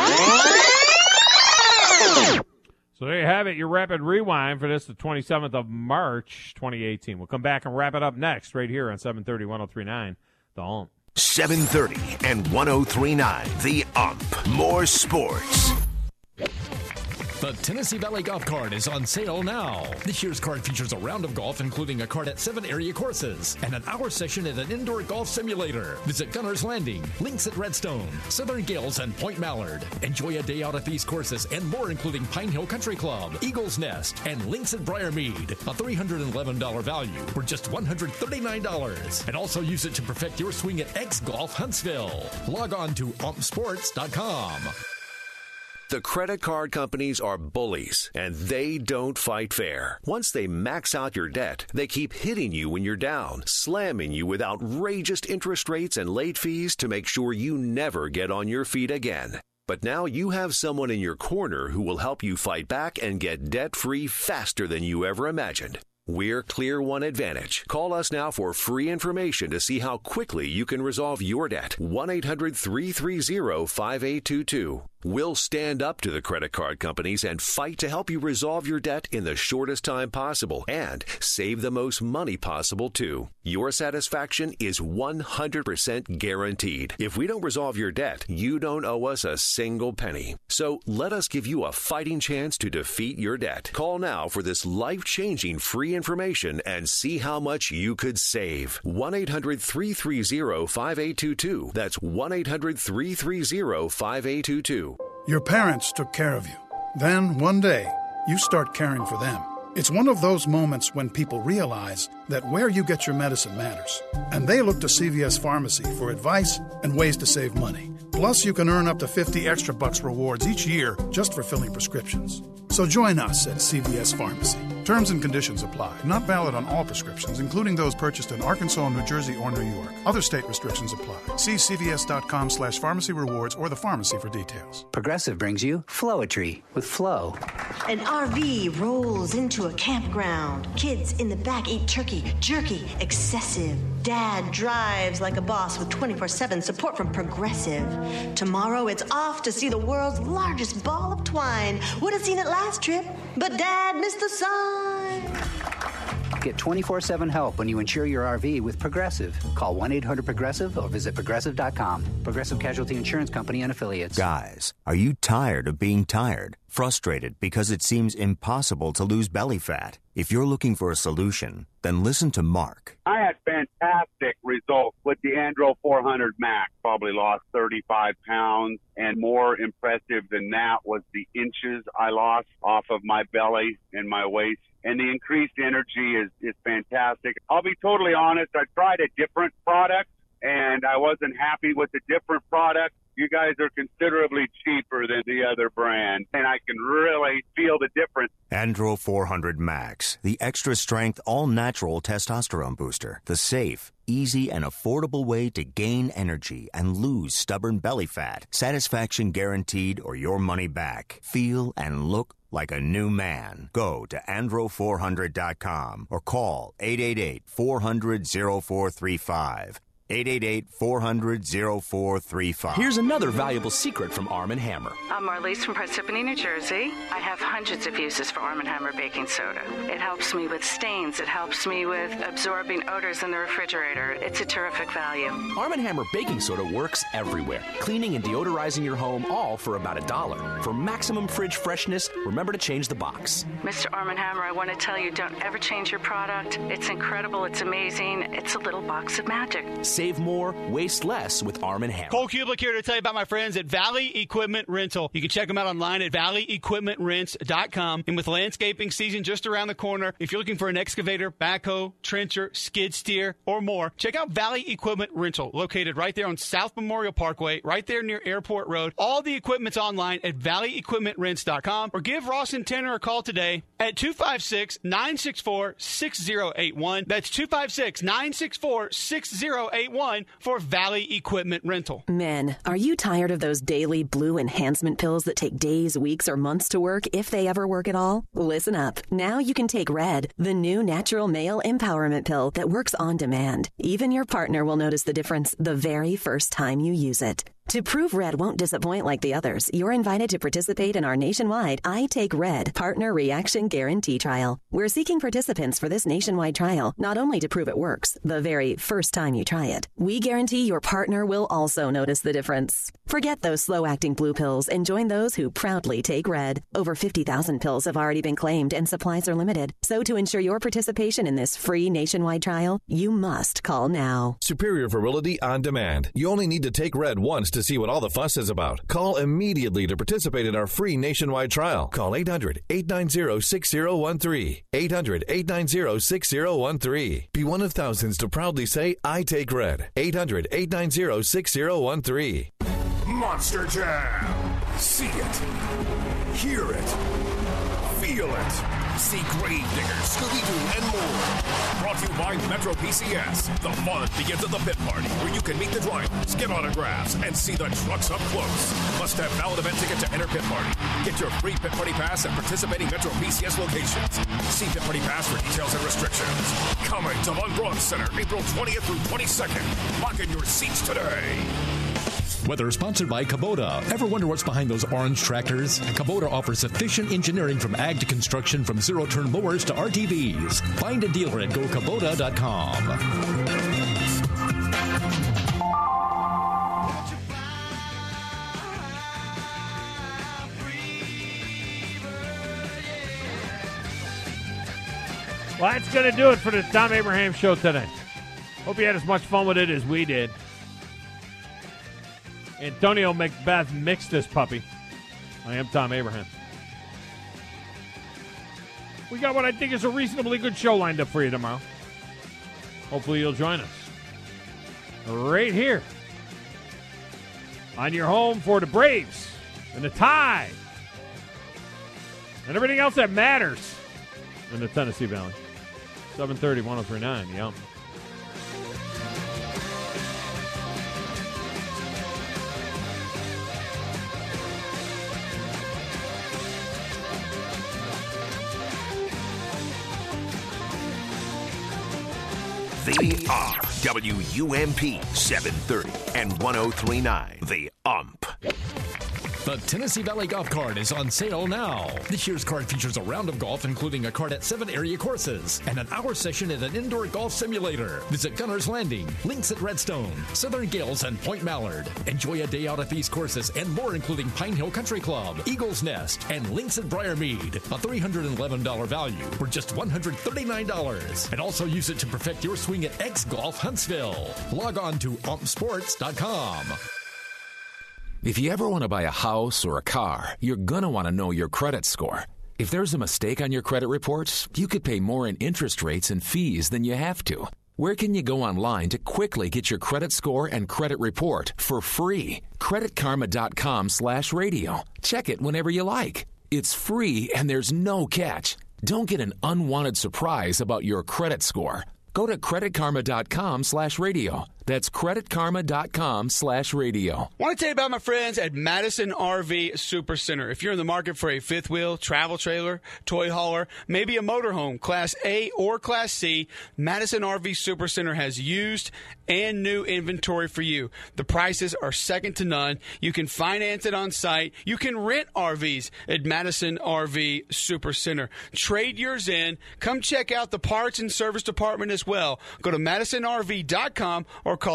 So there you have it, your rapid rewind for this, the 27th of March, 2018. We'll come back and wrap it up next right here on 730, 103.9, The Ump. 730 and 103.9, The Ump. More sports. The Tennessee Valley Golf Card is on sale now. This year's card features a round of golf, including a card at 7 area courses and an hour session at an indoor golf simulator. Visit Gunner's Landing, Links at Redstone, Southern Gales, and Point Mallard. Enjoy a day out at these courses and more, including Pine Hill Country Club, Eagles Nest, and Links at Briarmead. A $311 value for just $139. And also use it to perfect your swing at X Golf Huntsville. Log on to umpsports.com. The credit card companies are bullies, and they don't fight fair. Once they max out your debt, they keep hitting you when you're down, slamming you with outrageous interest rates and late fees to make sure you never get on your feet again. But now you have someone in your corner who will help you fight back and get debt-free faster than you ever imagined. We're Clear One Advantage. Call us now for free information to see how quickly you can resolve your debt. 1-800-330-5822. We'll stand up to the credit card companies and fight to help you resolve your debt in the shortest time possible and save the most money possible, too. Your satisfaction is 100% guaranteed. If we don't resolve your debt, you don't owe us a single penny. So let us give you a fighting chance to defeat your debt. Call now for this life-changing free information and see how much you could save. 1-800-330-5822. That's 1-800-330-5822. Your parents took care of you. Then, one day, you start caring for them. It's one of those moments when people realize that where you get your medicine matters, and they look to CVS Pharmacy for advice and ways to save money. Plus, you can earn up to $50 extra rewards each year just for filling prescriptions. So join us at CVS Pharmacy. Terms and conditions apply. Not valid on all prescriptions, including those purchased in Arkansas, New Jersey, or New York. Other state restrictions apply. See cvs.com/pharmacy rewards or the pharmacy for details. Progressive brings you Floetry with Flo. An RV rolls into a campground. Kids in the back eat turkey, jerky, excessive. Dad drives like a boss with 24/7 support from Progressive. Tomorrow it's off to see the world's largest ball of twine. Would have seen it last trip, but Dad missed the sign. Get 24/7 help when you insure your RV with Progressive. Call 1-800-PROGRESSIVE or visit Progressive.com. Progressive Casualty Insurance Company and Affiliates. Guys, are you tired of being tired? Frustrated because it seems impossible to lose belly fat? If you're looking for a solution, then listen to Mark. I had fantastic results with the Andro 400 Max. Probably lost 35 pounds, and more impressive than that was the inches I lost off of my belly and my waist. And the increased energy is fantastic. I'll be totally honest, I tried a different product, and I wasn't happy with the different product. You guys are considerably cheaper than the other brand, and I can really feel the difference. Andro 400 Max, the extra strength, all natural testosterone booster. The safe, easy, and affordable way to gain energy and lose stubborn belly fat. Satisfaction guaranteed or your money back. Feel and look like a new man. Go to andro400.com or call 888-400-0435. 888-400-0435. Here's another valuable secret from Arm & Hammer. I'm Marlise from Parsippany, New Jersey. I have hundreds of uses for Arm & Hammer baking soda. It helps me with stains. It helps me with absorbing odors in the refrigerator. It's a terrific value. Arm & Hammer baking soda works everywhere. Cleaning and deodorizing your home, all for about $1. For maximum fridge freshness, remember to change the box. Mr. Arm & Hammer, I want to tell you, don't ever change your product. It's incredible. It's amazing. It's a little box of magic. Save more, waste less with Arm & Hammer. Cole Kublik here to tell you about my friends at Valley Equipment Rental. You can check them out online at valleyequipmentrents.com. And with landscaping season just around the corner, if you're looking for an excavator, backhoe, trencher, skid steer, or more, check out Valley Equipment Rental, located right there on South Memorial Parkway, right there near Airport Road. All the equipment's online at valleyequipmentrents.com, or give Ross and Tanner a call today at 256-964-6081. That's 256-964-6081 for Valley Equipment Rental. Men, are you tired of those daily blue enhancement pills that take days, weeks, or months to work, if they ever work at all? Listen up. Now you can take Red, the new natural male empowerment pill that works on demand. Even your partner will notice the difference the very first time you use it. To prove Red won't disappoint like the others, you're invited to participate in our nationwide I Take Red Partner Reaction Guarantee Trial. We're seeking participants for this nationwide trial, not only to prove it works the very first time you try it. We guarantee your partner will also notice the difference. Forget those slow-acting blue pills and join those who proudly take Red. Over 50,000 pills have already been claimed and supplies are limited. So to ensure your participation in this free nationwide trial, you must call now. Superior Virility on Demand. You only need to take Red once to see what all the fuss is about. Call immediately to participate in our free nationwide trial. Call 800-890-6013. 800-890-6013. Be one of thousands to proudly say, I take Red. 800-890-6013. Monster Jam. See it. Hear it. Feel it. See Gravedigger, Scooby-Doo, and more. Brought to you by Metro PCS. The fun begins at the pit party, where you can meet the drivers, get autographs, and see the trucks up close. Must have valid event ticket to enter pit party. Get your free pit party pass at participating Metro PCS locations. See pit party pass for details and restrictions. Coming to Von Braun Center, April 20th through 22nd. Lock in your seats today. Weather sponsored by Kubota. Ever wonder what's behind those orange tractors? Kubota offers efficient engineering from ag to construction, from zero-turn mowers to RTVs. Find a dealer at GoKubota.com. Well, that's going to do it for the Tom Abraham Show today. Hope you had as much fun with it as we did. Antonio Macbeth mixed this puppy. I am Tom Abraham. We got what I think is a reasonably good show lined up for you tomorrow. Hopefully you'll join us right here on your home for the Braves and the Tide and everything else that matters in the Tennessee Valley. 730, 103.9, Yum. They are WUMP 730 and 103.9, The Ump. The Tennessee Valley Golf Cart is on sale now. This year's cart features a round of golf, including a cart at 7 area courses and an hour session at an indoor golf simulator. Visit Gunner's Landing, Links at Redstone, Southern Gales, and Point Mallard. Enjoy a day out at these courses and more, including Pine Hill Country Club, Eagles Nest, and Links at Briarmead. A $311 value for just $139. And also use it to perfect your swing at X Golf Huntsville. Log on to umpsports.com. If you ever want to buy a house or a car, you're going to want to know your credit score. If there's a mistake on your credit reports, you could pay more in interest rates and fees than you have to. Where can you go online to quickly get your credit score and credit report for free? CreditKarma.com/radio. Check it whenever you like. It's free and there's no catch. Don't get an unwanted surprise about your credit score. Go to CreditKarma.com/radio. That's CreditKarma.com/radio. I want to tell you about my friends at Madison RV Supercenter. If you're in the market for a fifth wheel, travel trailer, toy hauler, maybe a motorhome, Class A or Class C, Madison RV Supercenter has used and new inventory for you. The prices are second to none. You can finance it on site. You can rent RVs at Madison RV Supercenter. Trade yours in. Come check out the parts and service department as well. Go to MadisonRV.com or call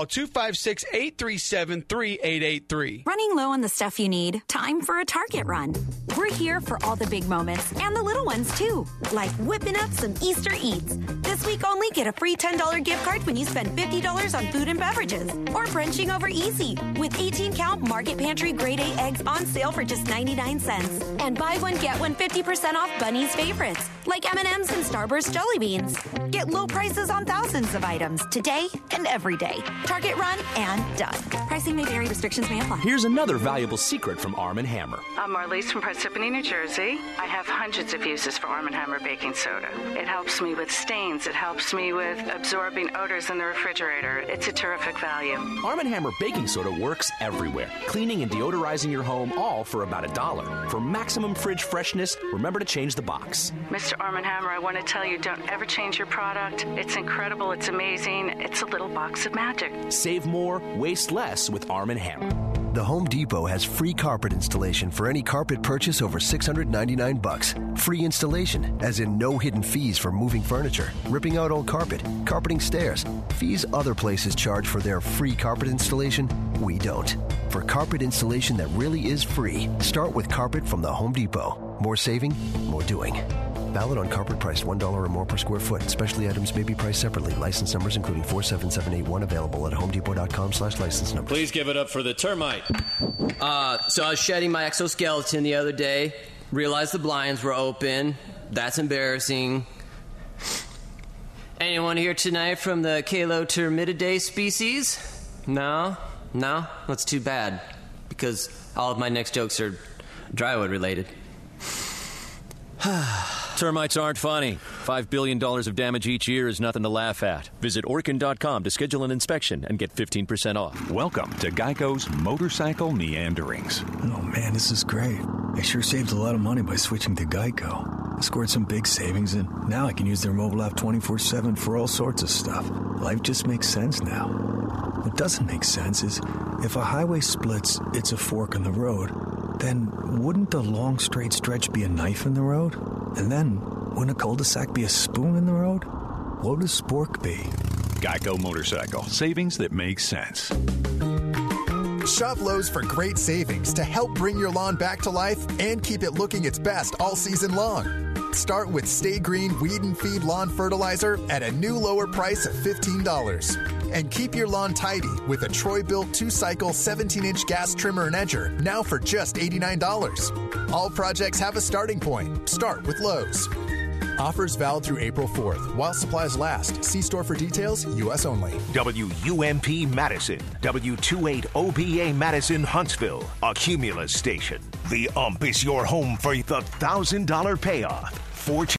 256-837-3883. Running low on the stuff you need? Time for a Target run. We're here for all the big moments and the little ones too, like whipping up some Easter eats. This week only, get a free $10 gift card when you spend $50 on food and beverages, or Frenching Over Easy with 18-count Market Pantry Grade A eggs on sale for just 99 cents. And buy one, get one 50% off Bunny's favorites, like M&M's and Starburst Jelly Beans. Get low prices on thousands of items today and every day. Target run and done. Pricing may vary. Restrictions may apply. Here's another valuable secret from Arm & Hammer. I'm Marlise from Parsippany, New Jersey. I have hundreds of uses for Arm & Hammer baking soda. It helps me with stains. It helps me with absorbing odors in the refrigerator. It's a terrific value. Arm & Hammer baking soda works everywhere. Cleaning and deodorizing your home, all for about $1. For maximum fridge freshness, remember to change the box. Mr. Arm & Hammer, I want to tell you, don't ever change your product. It's incredible. It's amazing. It's a little box of magic. Save more, waste less with Arm & Hammer. The Home Depot has free carpet installation for any carpet purchase over $699. Free installation, as in no hidden fees for moving furniture, ripping out old carpet, carpeting stairs. Fees other places charge for their free carpet installation, we don't. For carpet installation that really is free, start with carpet from the Home Depot. More saving, more doing. Valid on carpet priced $1 or more per square foot. Specialty items may be priced separately. License numbers including 47781 available at homedepot.com/license number. Please give it up for the termite. So I was shedding my exoskeleton the other day. Realized the blinds were open. That's embarrassing. Anyone here tonight from the Calotermidae species? No? That's too bad. Because all of my next jokes are drywood related. Termites aren't funny. $5 billion of damage each year is nothing to laugh at. Visit Orkin.com to schedule an inspection and get 15% off. Welcome to Geico's Motorcycle Meanderings. Oh, man, this is great. I sure saved a lot of money by switching to Geico. I scored some big savings, and now I can use their mobile app 24/7 for all sorts of stuff. Life just makes sense now. What doesn't make sense is if a highway splits, it's a fork in the road. Then wouldn't the long straight stretch be a knife in the road? And then wouldn't a cul-de-sac be a spoon in the road? What would a spork be? Geico Motorcycle. Savings that make sense. Shop Lowe's for great savings to help bring your lawn back to life and keep it looking its best all season long. Start with Stay Green Weed and Feed Lawn Fertilizer at a new lower price of $15. And keep your lawn tidy with a Troy-built 2-cycle 17-inch gas trimmer and edger, now for just $89. All projects have a starting point. Start with Lowe's. Offers valid through April 4th while supplies last. See store for details. U.S. only. WUMP Madison, W28OBA Madison Huntsville, a Cumulus station. The UMP is your home for the $1,000 payoff.